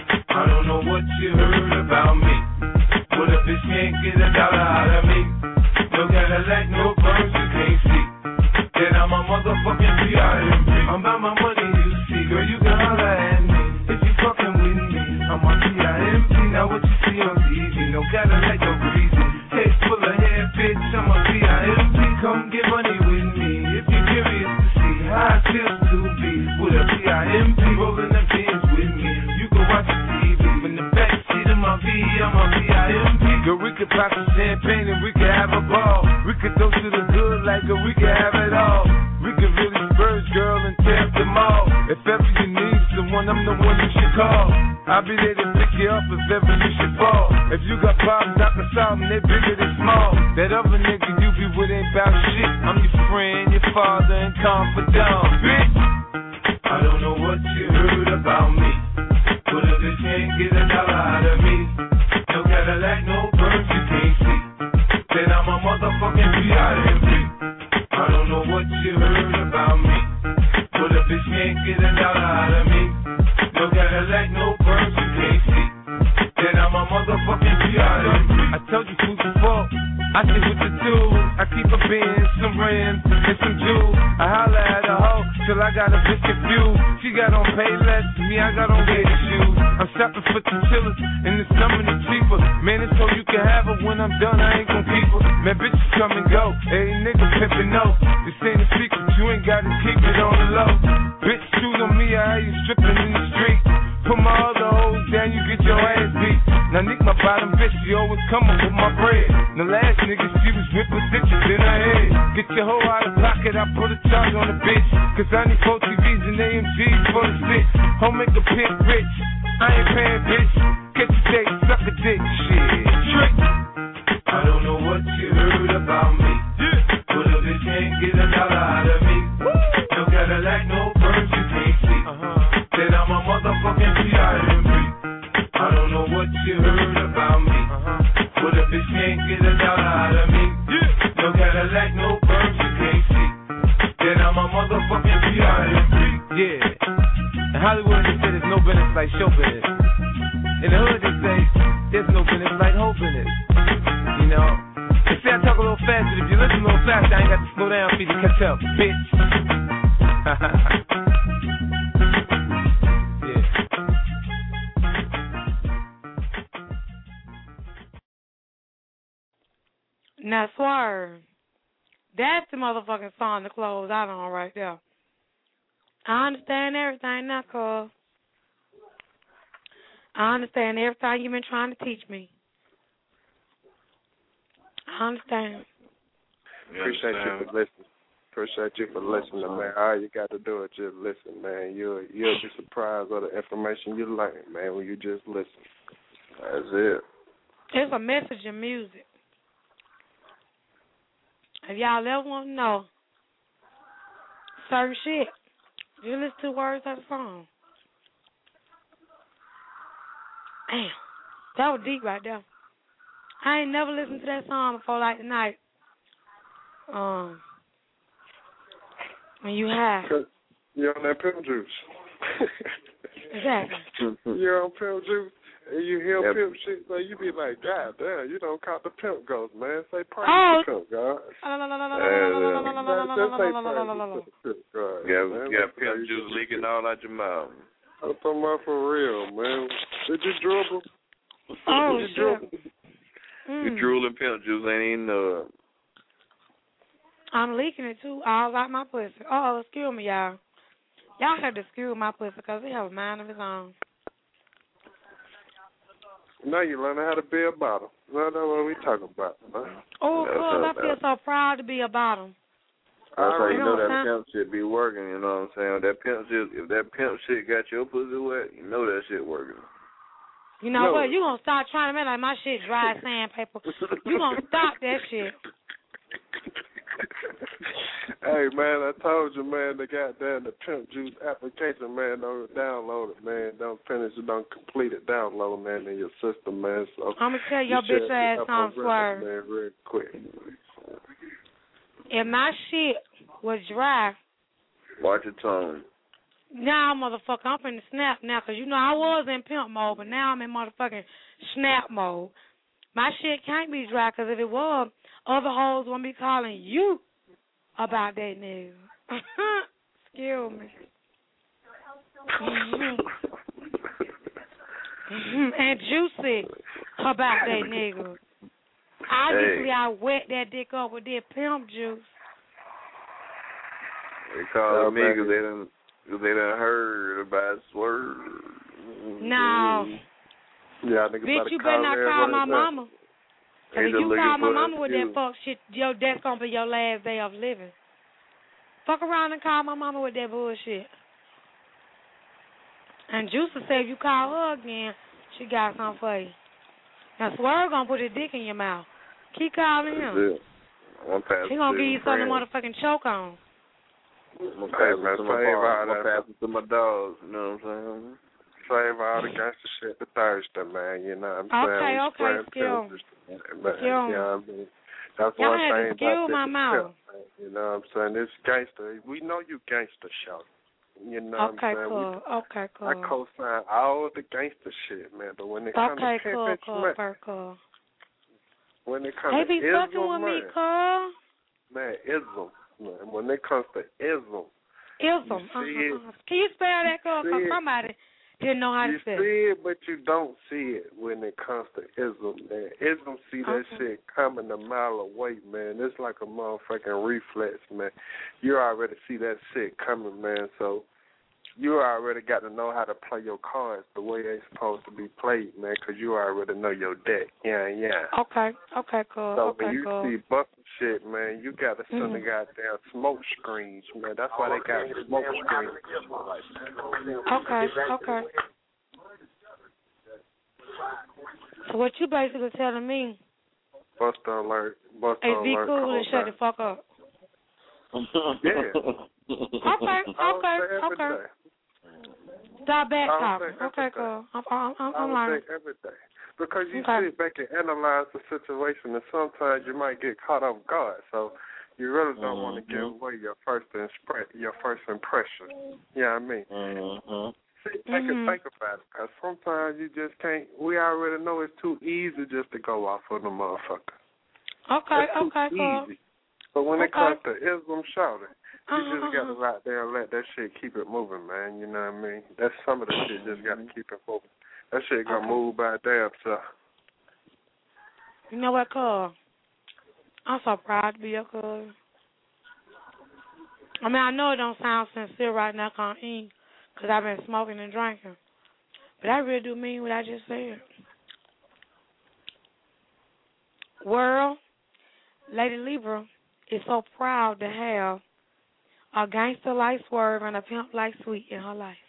I don't know what you heard about me, but a bitch can't get a dollar out of me. No Cadillac, no perms you can't see. Then I'm a motherfucking P I M P. I'm about my money, you see, girl, you can holler at me if you fucking with me. I'm a P I M P. Now what you see on T V, no Cadillac, no greasy. Head full of hair, bitch, I'm a P I M P. Come get money with me if you're curious to see how it feels to be with a P I M P. Rolling the pins with me, you can watch the T V. In the backseat of my V, I'm a P I M P. Girl, we could pop some champagne and we could have a ball. We could go to the good like a we could have it all. We could really spurge, girl, and tear up them all. If ever you need someone, I'm the one you should call. I'll be there to pick you up if ever you should fall. If you got problems, I can solve them, they're bigger than small. That other nigga you be with ain't about shit. I'm your friend, your father, and confidant, bitch. I don't know what you heard about me, but a bitch can't get a dollar out of me. No Cadillac, no perms you can't see. Then I'm a motherfucking P I M P. I don't know what you heard about me, but a bitch can't get a dollar out of me. No Cadillac, no perms you can't see. Then I'm a motherfucking P I M P. I told you food for thought. I sit with the tools. I keep a Benz, some rims, and some jewels. I holler at a hoe till I got a bitch confused. She got on pay less, me I got on gator shoes. I'm shopping for the chillers, and the summer the cheaper. Man, it's so you can have her. When I'm done, I ain't gon' keep her. Man, bitches come and go. Hey, nigga pimpin' no. This ain't a secret, you ain't gotta keep it on the low. Bitch, shoot on me, I hear you stripping in the street. Put my other hoes down, you get your ass beat. Now Nick, my bottom bitch, she always coming with my bread. The last nigga, she was ripping stitches in her head. Get your hoe out of pocket, I put a charge on the bitch. Cause I need four T Vs and A M Gs for the split. Home make a pimp rich, I ain't paying bitch. Catch a date, suck a dick, shit. Trick. I don't know what you heard about me, but a bitch can't get a dollar out of me. No Cadillac, no perms you can't see. Then I'm a motherfucking P I M P. I don't know what you heard about me, but a bitch can't get a dollar out of me. No Cadillac, no perms you can't see. Then I'm a motherfucking P I M P. Yeah. In Hollywood they say there's no business like show business. In the hood they say there's no business like hoe business. You know? They say I talk a little faster. If you listen a little faster, I ain't got to slow down for you to catch up, bitch. Now, Swerve, that's the motherfucking song to close out on right there. I understand everything now, cuz. I understand everything you've been trying to teach me. I understand. Appreciate you for listening. appreciate you for listening, man. All you got to do is just listen, man. You'll you'll be surprised of the information you learn, man, when you just listen. That's it. It's a message in music. If y'all ever want to know certain shit, you listen to the words of the song. Damn, that was deep right there. I ain't never listened to that song before like tonight. Um, when you high. You're on that pimp juice. Exactly. You're on pimp juice. And you hear Yep. pimp shit, so you be like, God damn, you don't caught the pimp ghost, man. Say praise Oh. the pimp God. Yeah, you got pimp juice leaking all out your mouth. I'm talking about for real, man. Did you dribble? Oh, Did you shit. dribble? You Mm. drooling pimp juice ain't even know it. I'm leaking it too, all out my pussy. Oh, excuse me, y'all. Y'all have to excuse my pussy because he have a mind of his own. Now you learning how to be a bottom. Now that's what we talking about, man. Oh, That's cuz I up, feel man. so proud to be a bottom. That's how you You know know what that I'm pimp shit be working, you know what I'm saying? That pimp shit, if that pimp shit got your pussy wet, you know that shit working. You know No. what? You gonna stop trying to make like my shit dry as sandpaper. You gonna stop that shit. Hey, man, I told you, man, the goddamn the Pimp Juice application, man, don't download it, man. Don't finish it, don't complete it. Download, man, in your system, man. So I'm gonna tell your you should bitch ass up on something, record, Swerve. man, real quick. If my shit was dry, Watch your tone. now, motherfucker, I'm finna snap now, because you know I was in pimp mode, but now I'm in motherfucking snap mode. My shit can't be dry, because if it was, other hoes won't be calling you about that nigga. Excuse me. Mm-hmm. Mm-hmm. And juicy about that nigga. Obviously, Hey. I wet that dick up with that pimp juice. They call Yeah, me man. because they done, cause they done heard about Swerve. No. Yeah, nigga Bitch, better you better not everybody call my back. mama. They Cause if just you looking call my for mama an with that excuse. fuck shit, yo, that's gonna be your last day of living. Fuck around and call my mama with that bullshit. And Juicer said if you call her again, she got something for you. Now Swerve gonna put his dick in your mouth. Keep calling him. That's it. I'm He gonna give you something to motherfucking choke on. I'm gonna Hey, pass man, it to my save bar. all I'm gonna that. pass it to my dogs. You know what I'm saying? Save all the gangster shit to Thursday, man. You know what I'm Okay, saying? We okay, spraying skill. pills and shit, man. Skill. You know what I mean? That's Y'all one had to thing skill about my this mouth. pimp, man. You know what I'm saying? This gangster, we know you gangster, shout. You know Okay, what I'm saying? cool. We, Okay, cool. I co-sign all the gangster shit, man. But when it comes Okay, to cool, pimping, cool, man, very cool. when it comes They to be fucking ism, with me, man, cuz. man, ism, man. When it comes to ism, Ism. You see it. Uh-huh. Can you spell that, cuz? See Because it. somebody didn't know how you to spell it. see it, but you don't see it when it comes to ism, man. Ism see that Okay. shit coming a mile away, man. It's like a motherfucking reflex, man. You already see that shit coming, man. So you already got to know how to play your cards the way they supposed to be played, man, because you already know your deck. Yeah, yeah. Okay, okay, cool. So okay, when you cool. see busting shit, man, you got to send the Mhm. goddamn smoke screens, man. That's why they got smoke screens. Okay, okay. So what you basically telling me Buster alert. Buster is be alert. cool and call shut back. the fuck up. Yeah. Okay, I would okay, say every okay. day. Stop back I would talking. say every Okay, day. cool. I'm, I'm, I'm, I I'm would learning. say every day. Because you Okay. sit back and analyze the situation, and sometimes you might get caught off guard. So you really don't Mm-hmm. want to give away your first impre- your first impression. You know what I mean? Mm-hmm. Sit back Mhm. and think about it. Because sometimes you just can't. We already know it's too easy just to go off on the motherfucker. Okay, It's too okay, cool. easy. But when it Okay. comes to Islam shouting, you Uh-huh, just got to uh-huh. go out there and let that shit keep it moving, man. You know what I mean? That's some of the shit just got to keep it moving. That shit gonna Okay. move by damn self. You know what, cuz? I'm so proud to be your cuz. I mean, I know it don't sound sincere right now, cause because I've been smoking and drinking. But I really do mean what I just said. World, Lady Libra is so proud to have A gangster like Swerve and a pimp like Sweet in her life.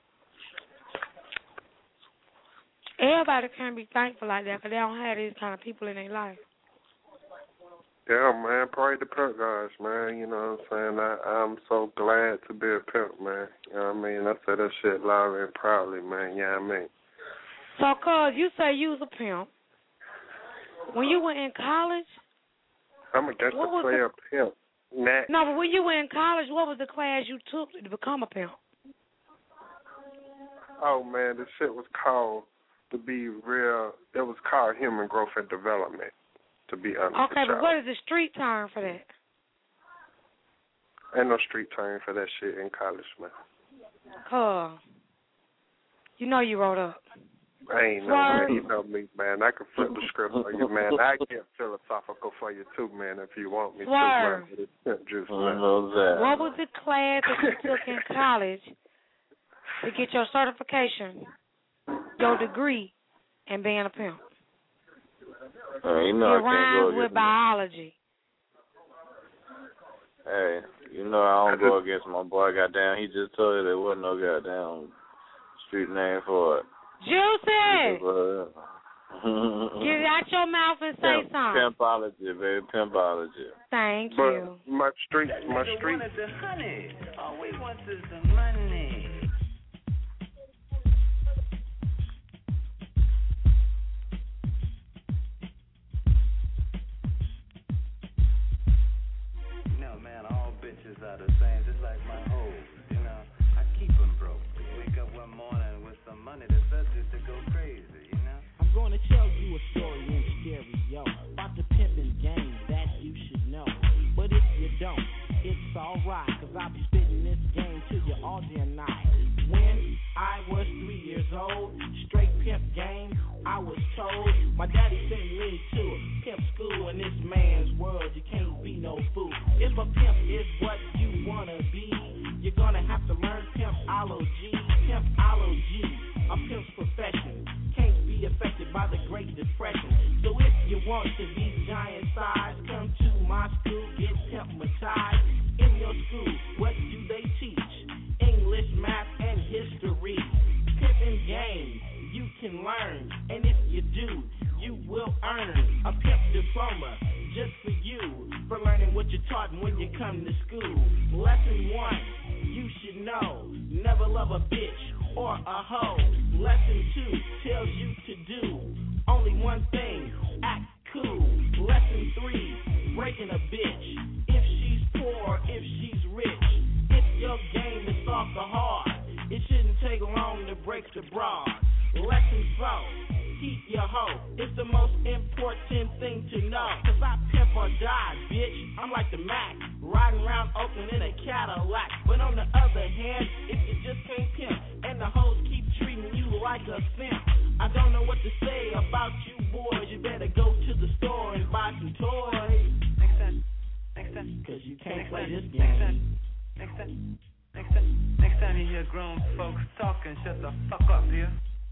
Everybody can't be thankful like that because they don't have these kind of people in their life. Yeah, man, pray the pimp guys, man. You know what I'm saying? I, I'm so glad to be a pimp, man. You know what I mean? I say that shit loudly and proudly, man. You know what I mean? So, cuz, you say you was a pimp. When you were in college? I'm a gangster player the, pimp. Nah. No, but when you were in college, what was the class you took to become a pimp? Oh, man, this shit was called, to be real, it was called human growth and development, to be honest. Okay, but what is the street term for that? Ain't no street term for that shit in college, man. Cuz, you know you wrote up. I ain't know, man. You know me, man. I can flip the script for you, man. I get philosophical for you, too, man, if you want me Swerve. to. Man. Pimp juice, man. What was the class that you took in college to get your certification, your degree, and being a pimp? Uh, you know it I rhymes can't go with biology. Hey, you know I don't go against my boy. Goddamn, he just told you there wasn't no goddamn street name for it. Juicy! Get it out your mouth and say Pimp, something. Pimpology, baby, pimpology. Thank but you. My street, my street. The honey. All we want is the money. No, man, all bitches are the same, just like my hoes. You know, I keep them broke. Wake up one morning with some money that's subject to go crazy, you know? I'm going to tell you a story in stereo about the pimping game that you should know. But if you don't, it's alright, cause I'll be spitting this game to you all day and night. When I was three years old, straight pimp game, I was told. My daddy sent me to a pimp school. In this man's world, you can't be no fool. If a pimp is what you wanna be, you're gonna have to learn pimpology. Pimpology, a pimp's profession, can't be affected by the Great Depression. So if you want to be giant size, come to my school, get pimpmatized. In your school, what do they teach? English, math, and history. Pimping game, you can learn, and if you do, you will earn a pimp diploma just for you, for learning what you're taught when you come to school. Lesson one, you should know, never love a bitch or a hoe. Lesson two tells you to do only one thing, act cool. Lesson three, breaking a bitch, if she's poor, if she's rich. If your game is soft or hard, it shouldn't take long to break the broad. Lesson four, keep your hoe. It's the most important thing to know. Cause I pimp or die, bitch. I'm like the Mac, riding around Oakland in a Cadillac. But on the other hand, if you just can't pimp, and the hoes keep treating you like a simp, I don't know what to say about you boys. You better go to the store and buy some toys. Next time, next time. Cause you can't next play time. this game. Next time, next time, next time, next time you hear grown folks talking, shut the fuck up here.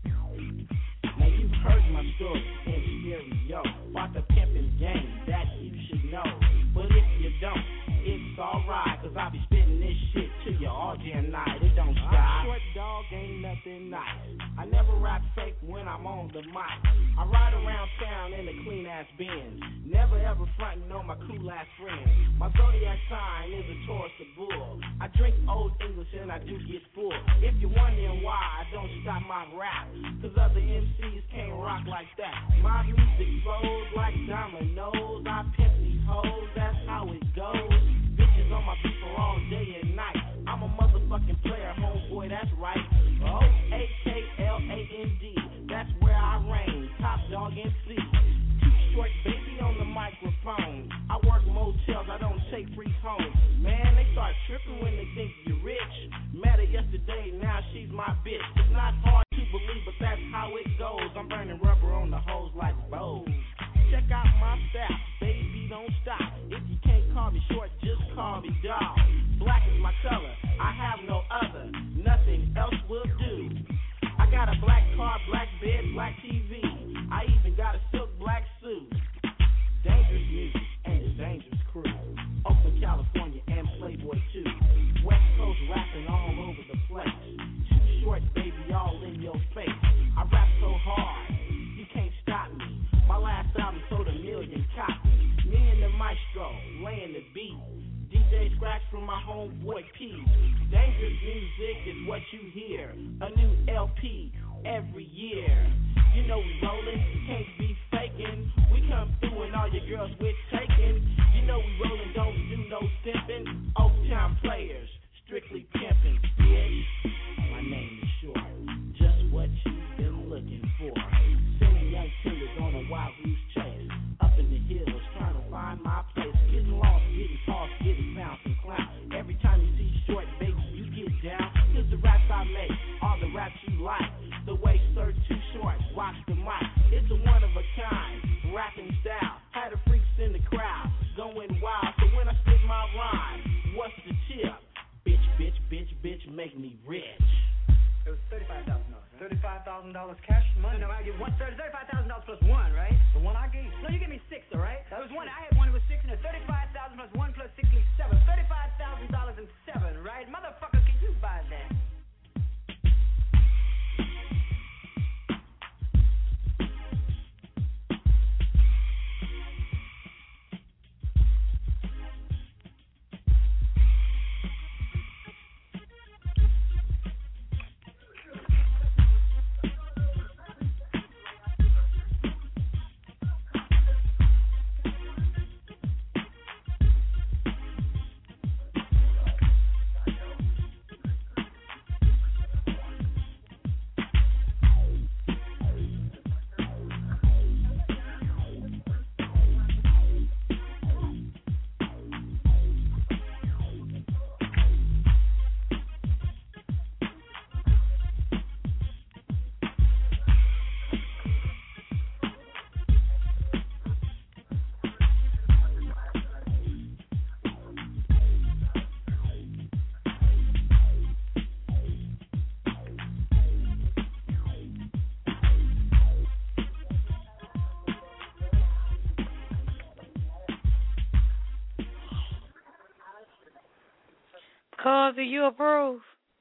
Now you've heard my story in stereo about the pimping game that you should know. But if you don't, it's alright, cause I'll be spitting this shit to you all day and night. It don't stop. Short dog ain't nothing nice. I never rap fake when I'm on the mic. I ride around town in a clean ass Benz, never ever frontin' on my cool ass friends. My zodiac sign is a Taurus, a bull. I drink old English and I do get full. If you're wondering why I don't stop my rap, cause other M Cs can't rock like that. My music flows like dominoes. I pimp these hoes, that's how it goes. Bitches on my beat for all day and night. I'm a motherfucking player, homeboy, that's right. O A K L A N D, that's where I reign. Top dog M C. Too short, baby, on the microphone. I work motels, I don't take free homes. Man, they start tripping when they think you're rich. Met her yesterday, now she's my bitch. It's not hard to believe, but that's how it goes. I'm burning rubber on the hose like bows. Check maestro, laying the beat. D J Scratch from my homeboy P. Dangerous music is what you hear. A new L P every year. You know we rollin', can't be faking. We come through and all your girls we're taking. You know we rollin', don't do no simping. Old time players, strictly pimpin', bitch. My name is Short, just what you've been looking for. Sending young killers on a wild goose chase. Up in the hills, trying to find my place. Getting lost, getting tossed, getting bounced and clown. Every time you see Short, baby, you get down. Cause the raps I make are the raps you like. The waist are too short, watch the mic. It's a one of a kind, rapping style. Had the freaks in the crowd, going wild. So when I spit my rhyme, what's the tip? Bitch, bitch, bitch, bitch, make me rich. It was thirty-five thousand dollars. Right? Thirty-five thousand dollars cash money. No, no, I get one. Thirty-five thousand dollars plus one, right? The one I gave. No, you gave me six, all right? That was one. I had one. It was six, and a thirty-five thousand plus one plus six leaves seven. Thirty-five thousand dollars and seven, right? Motherfucker, can you buy that? Cuz, do you approve?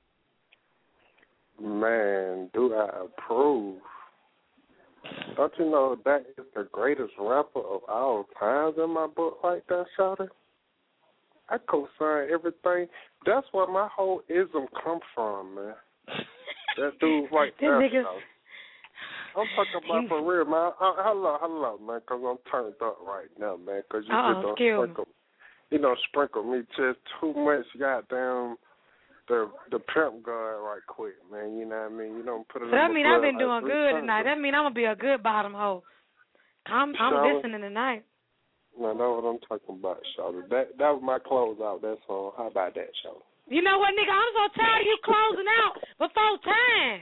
Man, do I approve? Don't you know that is the greatest rapper of all times in my book like that, Shawty? I co-sign everything. That's where my whole ism come from, man. That dude right there, Shawty. I'm talking about for real, man. Uh, hello, hello, man, because I'm turned up right now, man, because you Uh-oh, just don't excuse sprinkle, you know, sprinkle me just too much goddamn the the pimp guard right quick, man. You know what I mean? You don't put it. So that mean I've been like doing good tonight. That mean I'm gonna be a good bottom hoe. I'm I'm Shawty, listening tonight. No, that's what I'm talking about, Shawty. That that was my close out. That song. How about that, Shawty? You know what, nigga? I'm so tired of you closing out before time.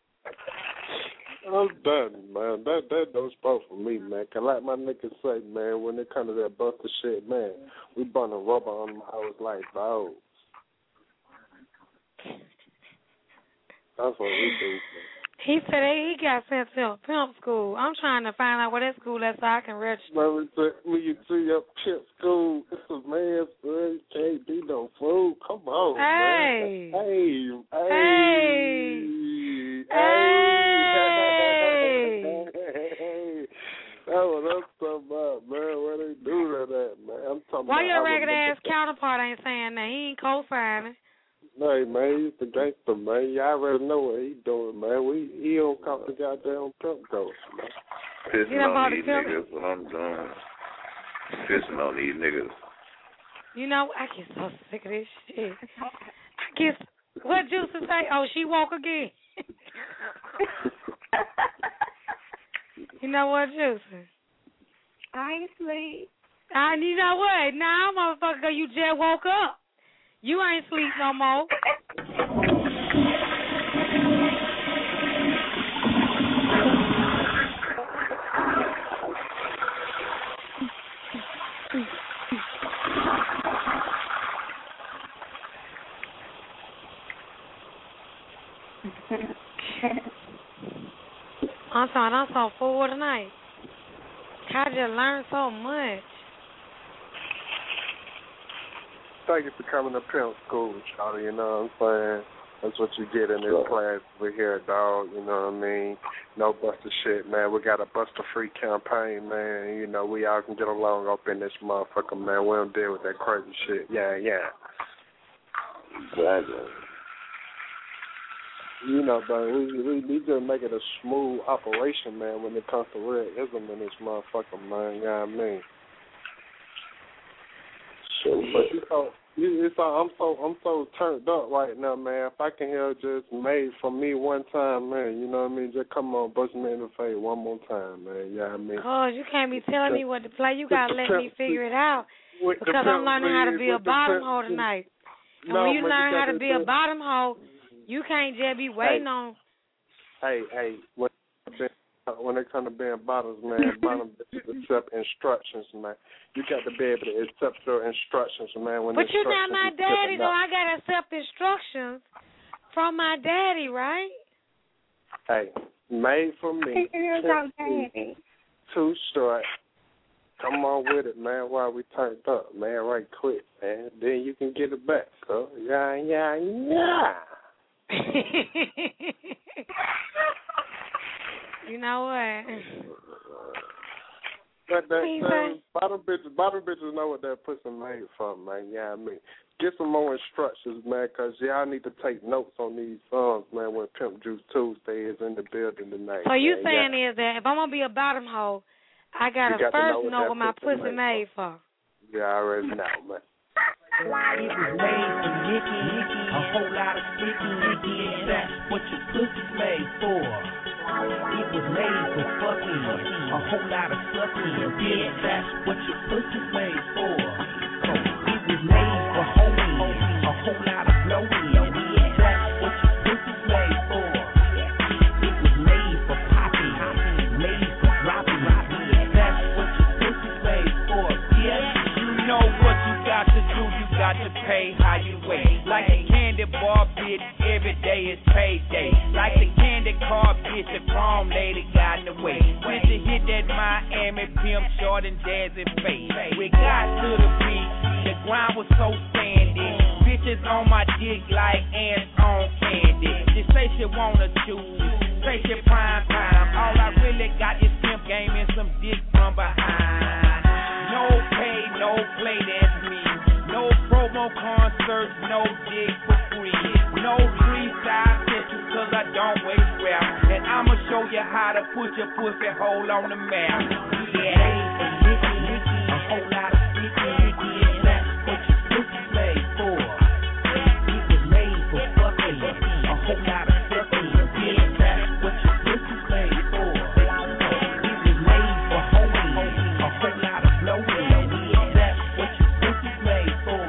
I'm done, man. That that don't spoke for me, man. Cause like my niggas say, man, when it comes to that buster shit, man, we burning rubber on them hoes like those. That's what we do, man. He said he got sent to a pimp school. I'm trying to find out where that school is so I can register. Man, when you see your pimp school, it's a man's son. You can't be no fool. Come on, hey. man. Hey, hey, hey, hey, hey. That's what I'm talking about, man. Where they do that at, man? I'm talking Why about. Why your ragged ass counterpart ain't saying that? He ain't co-signing. Hey, man, he's the gangster, man. You already know what he doing, man. We He don't cop the goddamn pimp ghost, man. Pissing you know on these the niggas, what I'm doing. Pissing on these niggas. You know, I get so sick of this shit. I guess, what Juicy say? Oh, she woke again. You know what, Juicy? I ain't sleep. And you know what? Now, motherfucker, you just woke up. You ain't sleep no more. I'm sorry, I'm so full tonight. I just learned so much. Thank you for coming to pimp school, Charlie. You know what I'm saying? That's what you get in this class over here, dog. You know what I mean? No buster shit, man. We got a buster free campaign, man. You know, we all can get along up in this motherfucker, man. We don't deal with that crazy shit. Yeah, yeah. Exactly. You know, but we, we we just make it a smooth operation, man, when it comes to real ism in this motherfucker, man. You know what I mean? So, but you know, it's all, I'm so I'm so turned up right now, man. If I can hear just made for me one time, man, you know what I mean? Just come on, bust me in the face one more time, man. You know what I mean? Cause you can't be telling me what to play. You gotta let me figure it out. With because I'm learning how to be a bottom hoe tonight. And no, when you man, learn you how to be to, a bottom hoe, you can't just be waiting hey, on. Hey, hey, when when it comes to being bottoms, man, bottom bitches accept instructions, man. You got to be able to accept your instructions, man. When but you're not my you daddy, though. I got to accept instructions from my daddy, right? Hey, made for me. Too, too short. Come on with it, man, while we turned up, man, right quick, man. Then you can get it back, so yeah, yeah, yeah. You know what? But that, that bottom bitches, bottom bitches know what that pussy made from, man. Yeah, I mean, get some more instructions, man, because y'all need to take notes on these songs, man. When Pimp Juice Tuesday is in the building tonight. So you man. saying yeah. is that if I'm gonna be a bottom hoe, I gotta got first to know, know what, what my pussy made, made for. Yeah, I already know, man. It was made for Nicky, a whole lot of sticky, Nicky, and that's what your pussy's made for. It was made for fucking, a whole lot of sucking, yeah, that's what your pussy's made for. It was made for hoeing, a whole lot of blowing, yeah, that's what your pussy's made for. It was made for popping, made for dropping, yeah, that's what your pussy's made for. Yeah, you know what you got to do, you got to pay how you wait. Like a candy bar bitch, every day is payday. Like the candy car bitch, the prom lady got in the way. With to hit that Miami pimp, short and jazz and face. We got to the beat, the ground was so sandy. Bitches on my dick like ants on candy. She say she wanna choose, say she prime time. All I really got is pimp game and some dick from behind. No pay, no play, that's me. No promo concerts, no dick for free. No freestyle sessions cause I don't waste rap. And I'ma show you how to put your pussy hole on the map. Yeah, a Nicky, Nicky, a whole lot of sticky, Nicky, and that's what your pussy's made for. It was made for fucking, a whole lot of sucking, yeah, that's what your pussy's made for. It was made for hoeing, a whole lot of blowing, yeah, that's what your pussy's made for.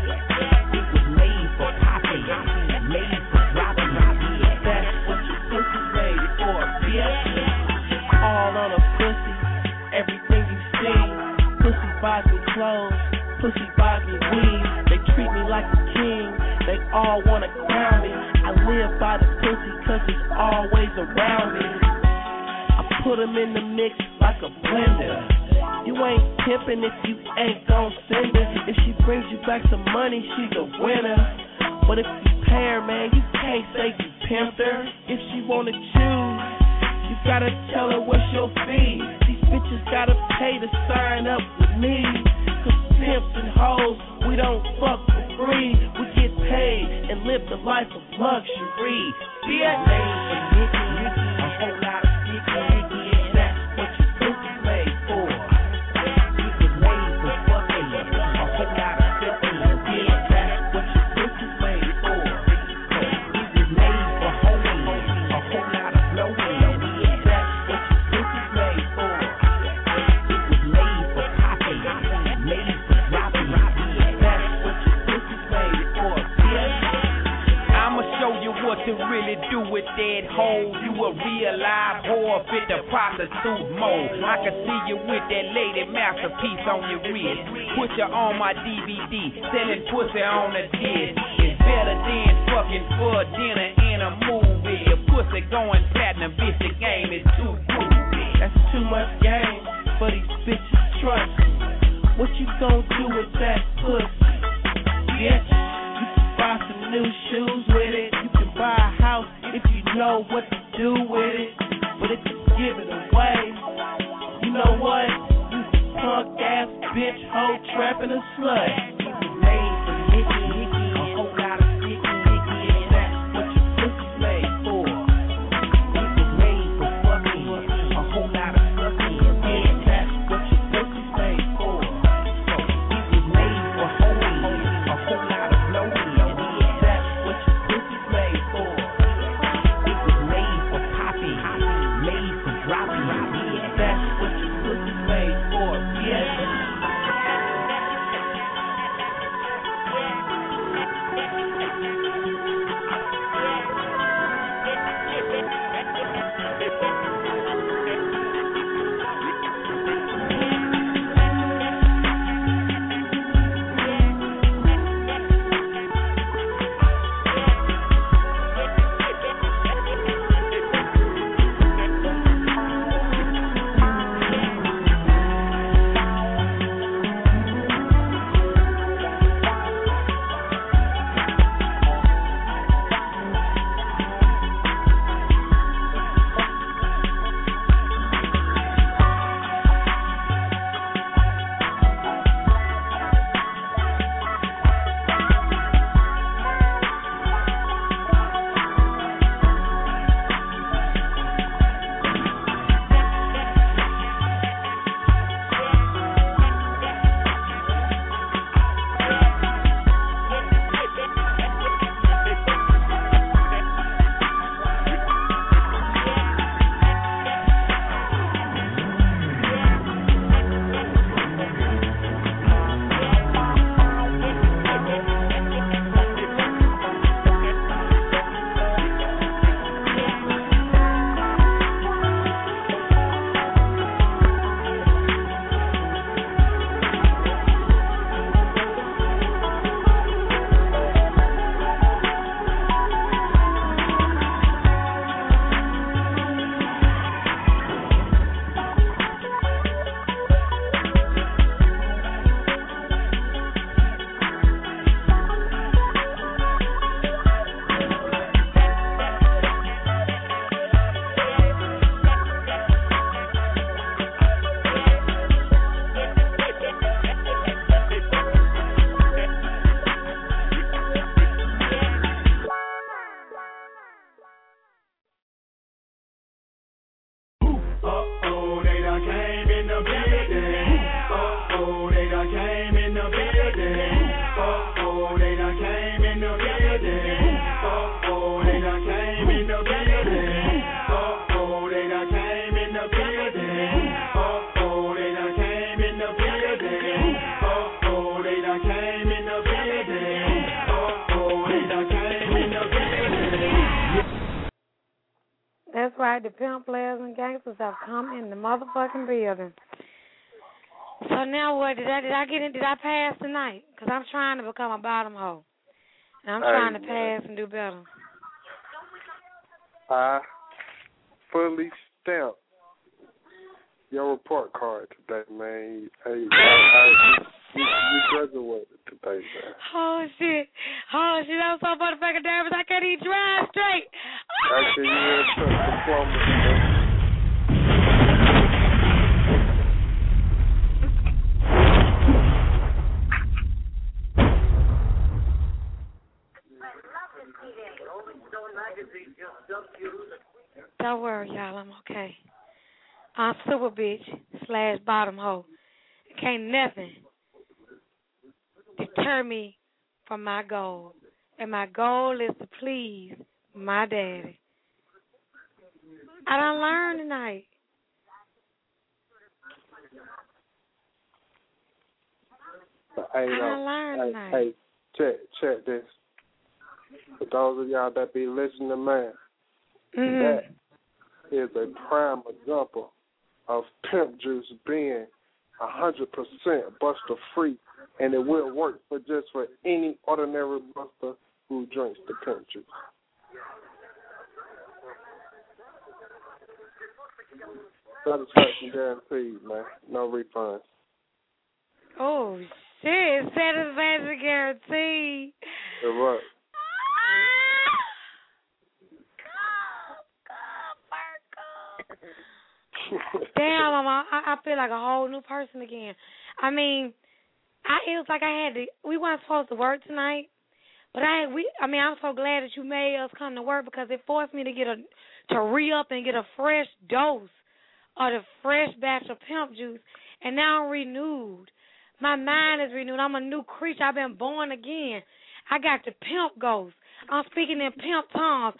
It was made for popping, made for dropping, yeah, that's what your pussy's made for, yeah. All on a pussy, everything you see. Pussy buys me clothes, pussy buys me weed. They treat me like a king, they all wanna crown me. I live by the pussy cause it's always around me. I put them in the mix like a blender. You ain't pimping if you ain't gon' send her. If she brings you back some money, she's a winner. But if you pay her, man, you can't say you pimped her. If she wanna choose, you gotta tell her what's your fee. These bitches gotta pay to sign up with me. Cause pimps and hoes, we don't fuck for free. We get paid and live the life of luxury. Yeah, made for Nicky, Nicky, a whole lot of sticky, Nicky, and that's what your pussy's made for. It was made for fucking, a whole lot of sucking, yeah, that's what your pussy's made for. It was made for hoeing, a whole lot of blowing, yeah, that's what your pussy's made for. It was made for popping, made for dropping, yeah, that's what your pussy's made for. Yeah. I'ma show you what to really do with that hoe. You a real live whore, fit the prostitute mode. I can see you with that lady masterpiece on your wrist. Put you on my D V D, selling pussy on the disc. It's better than fucking for dinner and a movie. Your pussy going platinum, bitch, the game is too groovy. That's too much game for these bitches, trust me. What you gon' do with that pussy? Bitch, you can buy some new shoes with it. You can know what to do with it, but if you give it away, you know what? You punk ass bitch, hoe, trapping a slut. It was made for Nicky, Nicky, a whole lot of Nicky, Nicky, and that's what your pussy's made for. It was made for fucking, a whole lot of sucking, and that's what your pussy's made for. So it was made for hoeing, a whole lot of blowing, and that's what your pussy's made for. It was made for popping, made for dropping, and that's what your pussy's made for. Yes. That's right, the pimp players and gangsters have come in the motherfucking building. So now what, did I did I get in, did I pass tonight? Because I'm trying to become a bottom hoe. And I'm trying to pass and do better. I fully stamped your report card today, man. Hey, I, I, you, you graduated today, man. Oh, shit. Oh, shit, I'm so motherfucking nervous. I can't even drive straight. Actually, you had a diploma, man. Don't worry, y'all. I'm okay. I'm super bitch slash bottom hoe. Can't nothing deter me from my goal. And my goal is to please my daddy. I done learned tonight. Hey, I no, done learned hey, tonight. hey, check, check this. For those of y'all that be listening, man, Mm-hmm. that is a prime example of pimp juice being one hundred percent buster free, and it will work for just for any ordinary buster who drinks the pimp juice. Satisfaction guaranteed, man. No refunds. Oh, shit. Satisfaction guaranteed. It works. Damn, Mama, I, I feel like a whole new person again. I mean, I it was like I had to. We weren't supposed to work tonight, but I we. I mean, I'm so glad that you made us come to work because it forced me to get a to re up and get a fresh dose of the fresh batch of pimp juice, and now I'm renewed. My mind is renewed. I'm a new creature. I've been born again. I got the pimp ghost. I'm speaking in pimp tongues.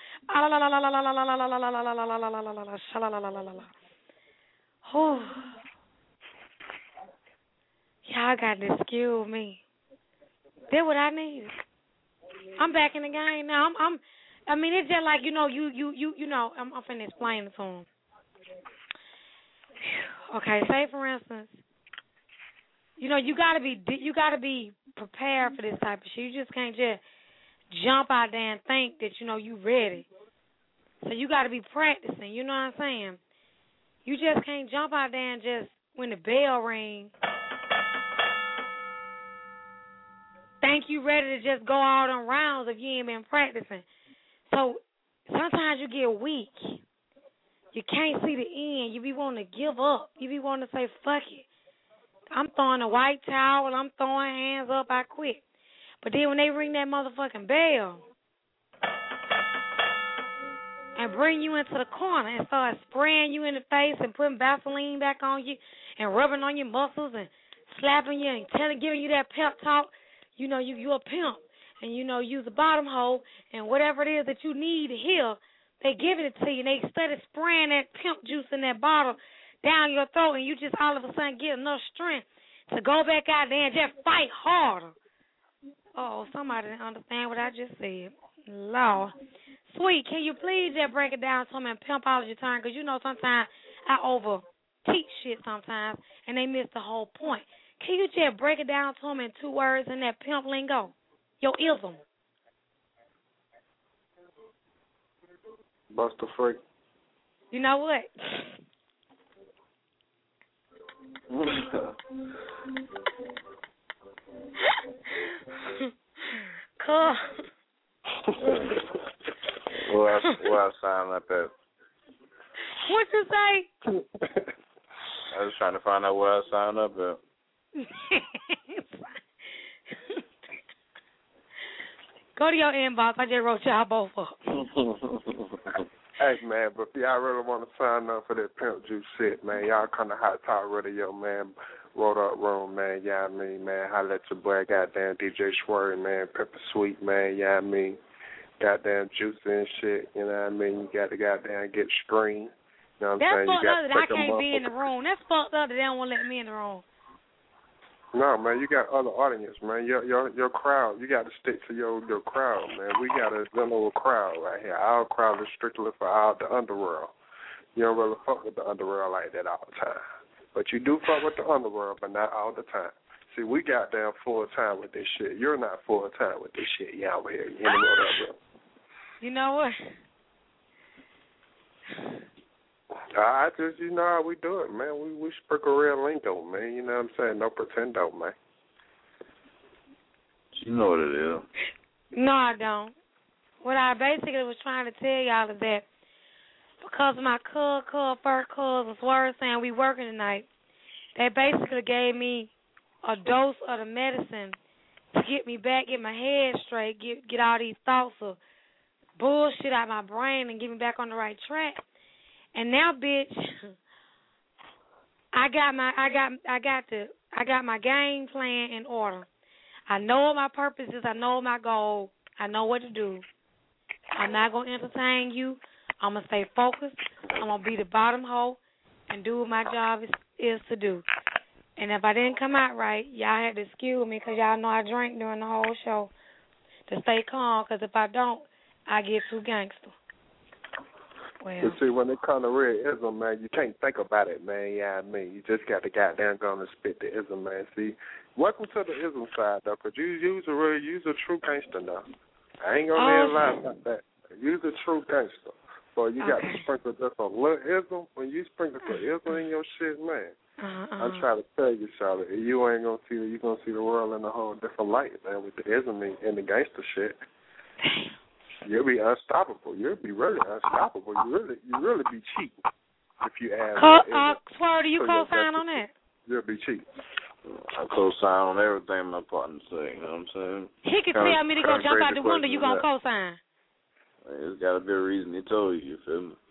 Y'all got to excuse me. Did what I needed. I'm back in the game now. I'm, I'm. I mean, it's just like you know, you, you, you, you know. I'm, I'm finna explain it to him. Okay, say for instance, you know, you gotta be, you gotta be prepared for this type of shit. You just can't just jump out there and think that you know you ready. So you gotta be practicing. You know what I'm saying? You just can't jump out there and just when the bell rings. Think you ready to just go all them rounds if you ain't been practicing. So sometimes you get weak. You can't see the end. You be wanting to give up. You be wanting to say, fuck it. I'm throwing a white towel. I'm throwing hands up. I quit. But then when they ring that motherfucking bell and bring you into the corner and start spraying you in the face and putting Vaseline back on you and rubbing on your muscles and slapping you and telling, giving you that pep talk, you know, you, you're a pimp, and, you know, use a bottom hole, and whatever it is that you need to heal, they giving it to you, and they started spraying that pimp juice in that bottle down your throat, and you just all of a sudden get enough strength to go back out there and just fight harder. Oh, somebody didn't understand what I just said. Lord. Sweet, can you please just break it down to me in pimpology terms? Because, you know, sometimes I over-teach shit sometimes, and they miss the whole point. Can you just break it down to them in two words in that pimp lingo? Your ism. Buster Free. You know what? Cool. Where I, where I sign up at? What you say? I was trying to find out where I sign up at. Go to your inbox. I just wrote y'all both up. Hey, man, but if y'all really want to sign up for that Pimp Juice shit, man, y'all come to Hot Talk Radio, man. Wrote Up Room, man, y'all I mean, man. Holla at your boy, goddamn D J Schwerry, man. Pepper Sweet, man, y'all I mean. Goddamn juice and shit, you know what I mean? You got to goddamn get screened. You know what I'm That's saying? fucked You up got that I can't be in the room. That's fucked up that they don't want to let me in the room. No, man, you got other audience, man. Your your your crowd, you got to stick to your your crowd, man. We got a little crowd right here. Our crowd is strictly for all the underworld. You don't really fuck with the underworld like that all the time, but you do fuck with the underworld, but not all the time. See, we got down full time with this shit. You're not full time with this shit. You out here, you know what? You know what? I just, you know how we do it, man. We we sprinkle real lingo, man. You know what I'm saying? No pretendo, man. You know what it is. No, I don't. What I basically was trying to tell y'all is that because of my cuz, cuz, first cuz, and Swerve saying we working tonight, they basically gave me a dose of the medicine to get me back, get my head straight, get get all these thoughts of bullshit out of my brain and get me back on the right track. And now, bitch, I got my, I got, I got the, I got my game plan in order. I know what my purpose is. I know my goal. I know what to do. I'm not gonna entertain you. I'm gonna stay focused. I'm gonna be the bottom hoe and do what my job is, is to do. And if I didn't come out right, y'all had to excuse me because y'all know I drink during the whole show to stay calm. Because if I don't, I get too gangster. Well. You see, when it comes to real ism, man, you can't think about it, man. Yeah, I mean, you just got to goddamn go and spit the ism, man. See, welcome to the ism side, though, because you use a real, use a true gangster now. I ain't gonna oh. be lie about that. Use a true gangster. But you got okay. to sprinkle just a little ism. When you sprinkle the ism in your shit, man, uh-uh. I'm trying to tell you, Charlotte, you ain't gonna see, you gonna see the world in a whole different light, man, with the ism and the gangster shit. You'll be unstoppable. You'll be really unstoppable. You really, you really be cheap. if you add. Co- uh, Swerve, do you co-sign on that? You'll be cheap. I co-sign on everything my partner say. You know what I'm saying? He could tell me to go jump out the window. You gonna co-sign? It's got to be a reason he told you. You feel me?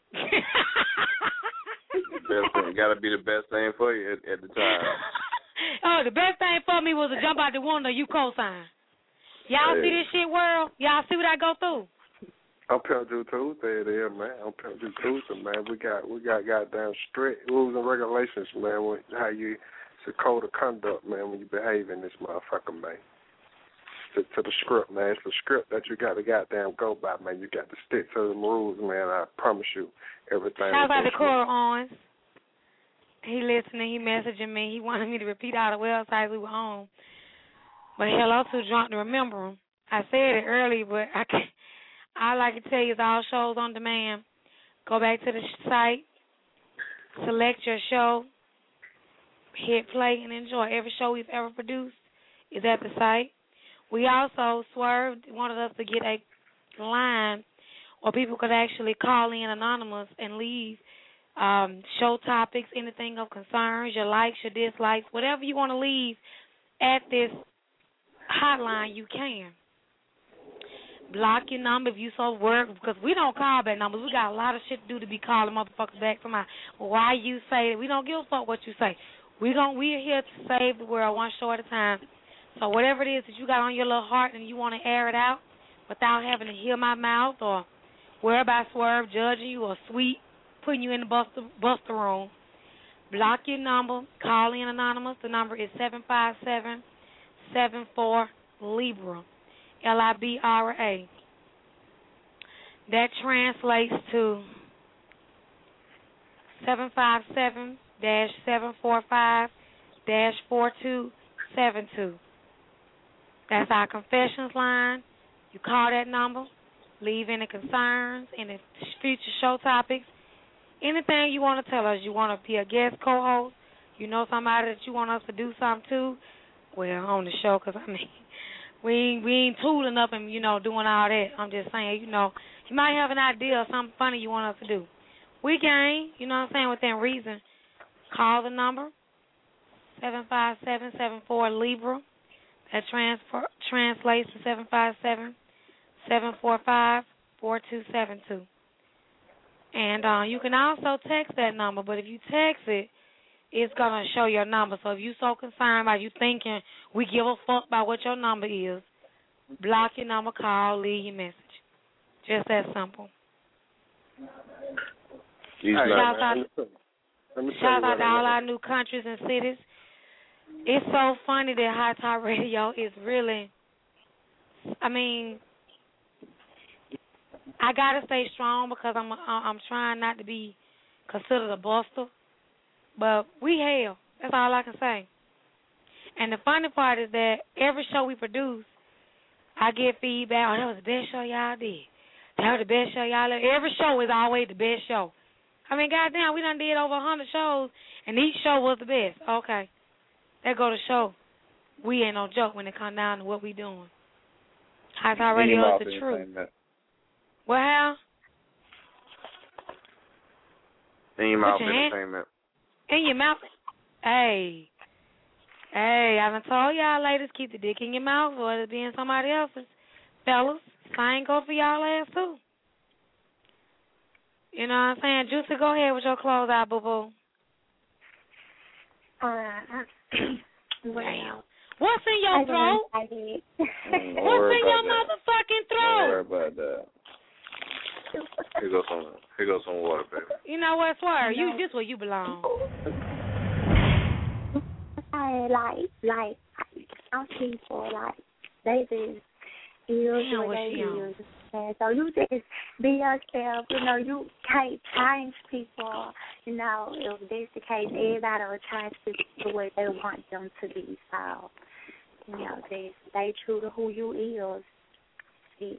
Best thing, got to be the best thing for you at, at the time. Oh, the best thing for me was to jump out the window. You co-sign. Y'all hey. see this shit world? Y'all see what I go through? I'm Pimp Drew Tuesday there, man. I'm Pimp Drew Tuesday, man. We got we got goddamn strict rules and regulations, man. With how you, it's a code of conduct, man. When you behave in this motherfucker, man. To, to the script, man. It's the script that you got to goddamn go by, man. You got to stick to the rules, man. I promise you, everything. Shout out to Cora Owens. He listening. He messaging me. He wanted me to repeat all the websites we were on. But hell, I'm too drunk to remember them. I said it early, but I can't. All I can tell you is all shows on demand. Go back to the site, select your show, hit play, and enjoy. Every show we've ever produced is at the site. We also, Swerve wanted us to get a line where people could actually call in anonymous and leave um, show topics, anything of concerns, your likes, your dislikes, whatever you want to leave at this hotline, you can. Block your number if you so work, because we don't call back numbers. We got a lot of shit to do to be calling motherfuckers back from my, why you say it. We don't give a fuck what you say. We gon' we're here to save the world one show at a time. So whatever it is that you got on your little heart and you want to air it out without having to hear my mouth or worry about Swerve judging you or Sweet putting you in the buster, buster room, block your number, call in anonymous. The number is seven five seven, seven four, Libra, L I B R A. That translates to seven five seven, seven four five, four two seven two. That's our confessions line. You call that number, leave any concerns, any future show topics, anything you want to tell us. You want to be a guest co-host, you know somebody that you want us to do something to, well, on the show, because, I mean, we ain't, we ain't tooling up and, you know, doing all that. I'm just saying, you know, you might have an idea of something funny you want us to do. We game, you know what I'm saying, within reason. Call the number, seven five seven, seven four, Libra. That transfer, translates to seven five seven, seven four five, four two seven two. And uh, you can also text that number, but if you text it, it's going to show your number. So if you're so concerned about you thinking we give a fuck about what your number is, block your number, call, leave your message. Just that simple. Hey, shout out, let me shout out to all our new countries and cities. It's so funny that Hot Talk Radio is really, I mean, I got to stay strong because I'm I'm trying not to be considered a buster. But we hell. That's all I can say. And the funny part is that every show we produce, I get feedback, oh, that was the best show y'all did. That was the best show y'all did. Every show is always the best show. I mean, goddamn, we done did over one hundred shows, and each show was the best. Okay. That go to show we ain't no joke when it come down to what we doing. Hot Talk Radio is the truth. What, Hal? In your mouth your entertainment. In your mouth. Hey. Hey, I done told y'all ladies, keep the dick in your mouth or it'll be in somebody else's. Fellas, same go for y'all ass too. You know what I'm saying? Juicy, go ahead with your clothes out, boo-boo. Uh, well, what's in your throat? What's in your motherfucking throat? Don't worry about that. Here goes some, here goes some water, baby. You know what, Swerve? You just where you belong. I like, like, some people, like, they just use what they use. And so you just be yourself. You know, you can't change people. You know, if that's the case, everybody will change people the way they want them to be. So, you know, they stay true to who you is. is.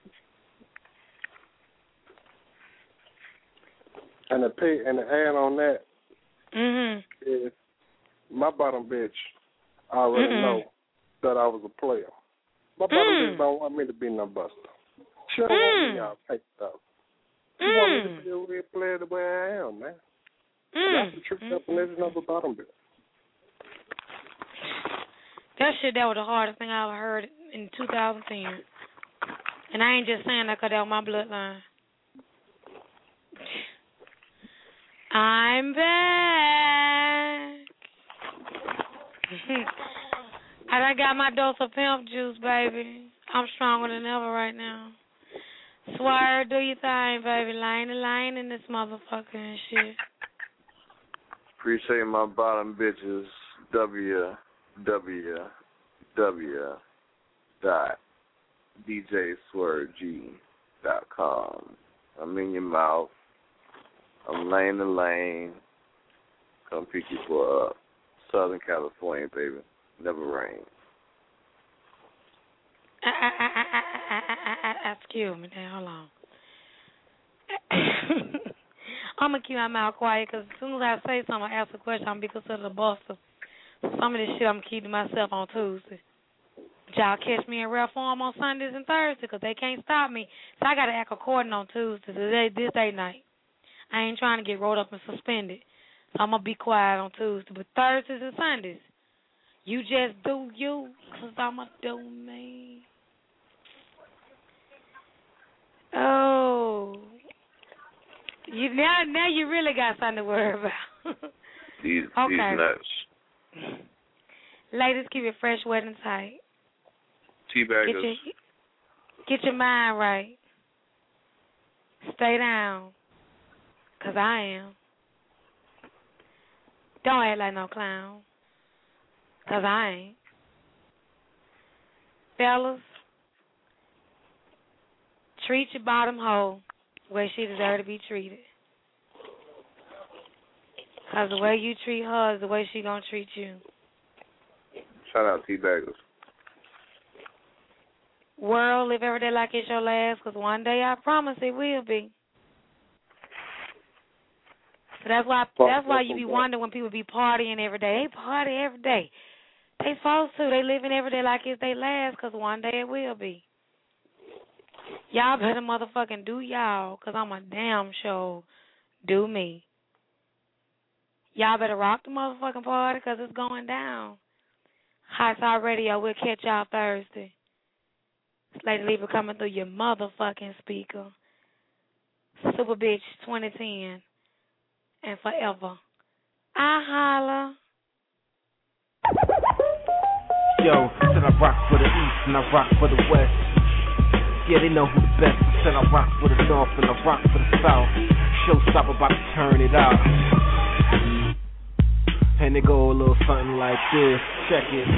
And the pay, and the add on that mm-hmm. is my bottom bitch already mm-hmm. know that I was a player. My bottom mm. bitch don't want me to be no buster. She don't mm. want me all taped up. You want me to be a real player the way I am, man. Mm. I can trick up and let you know about them. That shit, that was the hardest thing I ever heard in two thousand ten. And I ain't just saying that because that was my bloodline. I'm back. I done got my dose of pimp juice, baby. I'm stronger than ever right now. Swear, do your thing, baby. Line the line in this motherfucker and shit. Appreciate my bottom bitches. W W W dot D J Swerve G dot com. I'm in your mouth. I'm lane to lane. Come pick you for up. Southern California, baby. Never rain. I, I, I, I, I, I, I, excuse me, now, hold on. I'm going to keep my mouth quiet because as soon as I say something, I ask a question, I'm going to be considered a buster. Some of this shit I'm keeping to myself on Tuesday. But y'all catch me in rare form on Sundays and Thursdays because they can't stop me. So I got to act according on Tuesdays. Today, this day night. I ain't trying to get rolled up and suspended. So I'm going to be quiet on Tuesday. But Thursdays and Sundays, you just do you because I'm going to do me. Oh. You, now, now you really got something to worry about. These, okay. these nuts. Ladies, keep it fresh, wet, and tight. Teabaggers. Get your, get your mind right. Stay down. Because I am. Don't act like no clown. Because I ain't. Fellas, treat your bottom hoe the way she deserves to be treated. Because the way you treat her is the way she going to treat you. Shout out Teabaggers. World, live every day like it's your last, because one day I promise it will be. So that's why that's why you be wondering when people be partying every day. They party every day. They supposed to. They living every day like it's their last, because one day it will be. Y'all better motherfucking do y'all, because I'm a damn sure do me. Y'all better rock the motherfucking party, because it's going down. Hot Talk Radio, we'll catch y'all Thursday. It's Lady Lever coming through your motherfucking speaker. Super Bitch twenty ten. And forever. I holla. Yo, said I rock for the east and I rock for the west. Yeah, they know who the best. I said I rock for the north and I rock for the south. Showstopper about to turn it out. And they go a little something like this. Check it.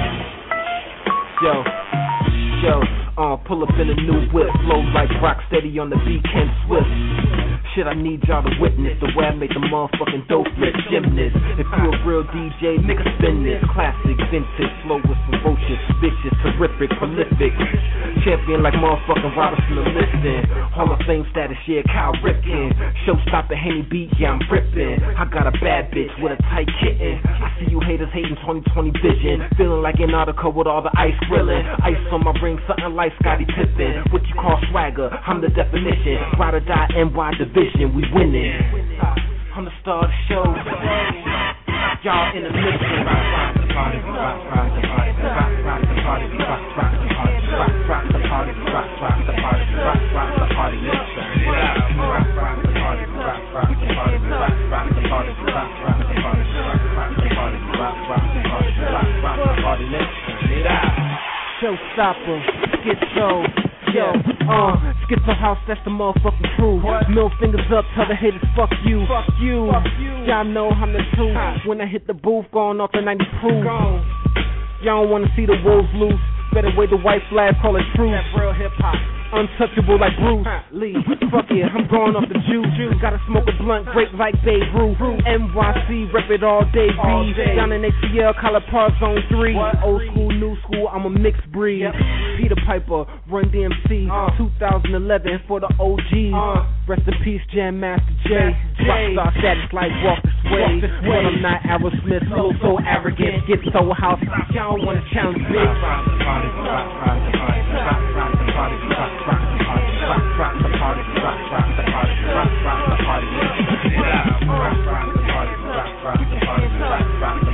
Yo, yo, uh, pull up in a new whip. Flow like Rocksteady on the beat, Ken Swift. Shit, I need y'all to witness the way I make the motherfucking dope flip gymnast. If you a real D J, nigga, spin this. Classic, vintage, slow with ferocious, vicious, terrific, prolific. Champion like motherfucking Robinson the Liston. Hall of Fame status, yeah, Kyle Ripken. Showstopper, Henny beat, yeah, I'm ripping. I got a bad bitch with a tight kitten. I see you haters hating twenty twenty vision. Feeling like Antarctica with all the ice grilling. Ice on my ring, something like Scottie Pippen. What you call swagger, I'm the definition. Ride or die, N Y division, we winning. I'm the star of the show. Y'all in the mission. Rock, rock the party, rock, rock the party, rock, rock the party, rock, rock the party, rock, rock the party, rock, rock the party, rock, rock the party, let's turn it out. Rock, rock the party, rock, rock the party, rock, rock the party, rock, rock the party, rock, rock the party, rock, rock the party, rock, rock the party, let's turn it out. Showstopper, Schizo. Yo, uh, Schizo House, that's the motherfucking crew. Middle fingers up, tell the haters, fuck you. Fuck you. Y'all know I'm the truth. When I hit the booth, going off the ninety proof. Y'all don't wanna see the wolves loose. Better wave the white flag, call it truth. That real hip hop. Untouchable like Bruce Lee. Fuck it, I'm going off the juice. Gotta smoke a blunt, break like Babe Ruth. N Y C, rep it all day, B. Down in A C L, Collar Park Zone three. Old school, new school, I'm a mixed breed. Peter Piper, Run D M C, twenty eleven for the O Gs. Rest in peace, Jam Master J. Rockstar status like walk this way. But I'm not Aerosmith, so so arrogant. Get so house, y'all don't wanna challenge me. Rock the party, rock, rock the party, rock, rock the party, rock, rock the party, rock, rock the party, rock, rock the party, rock, rock the party, rock, rock the party, rock, rock the party, rock, rock the party, rock, rock the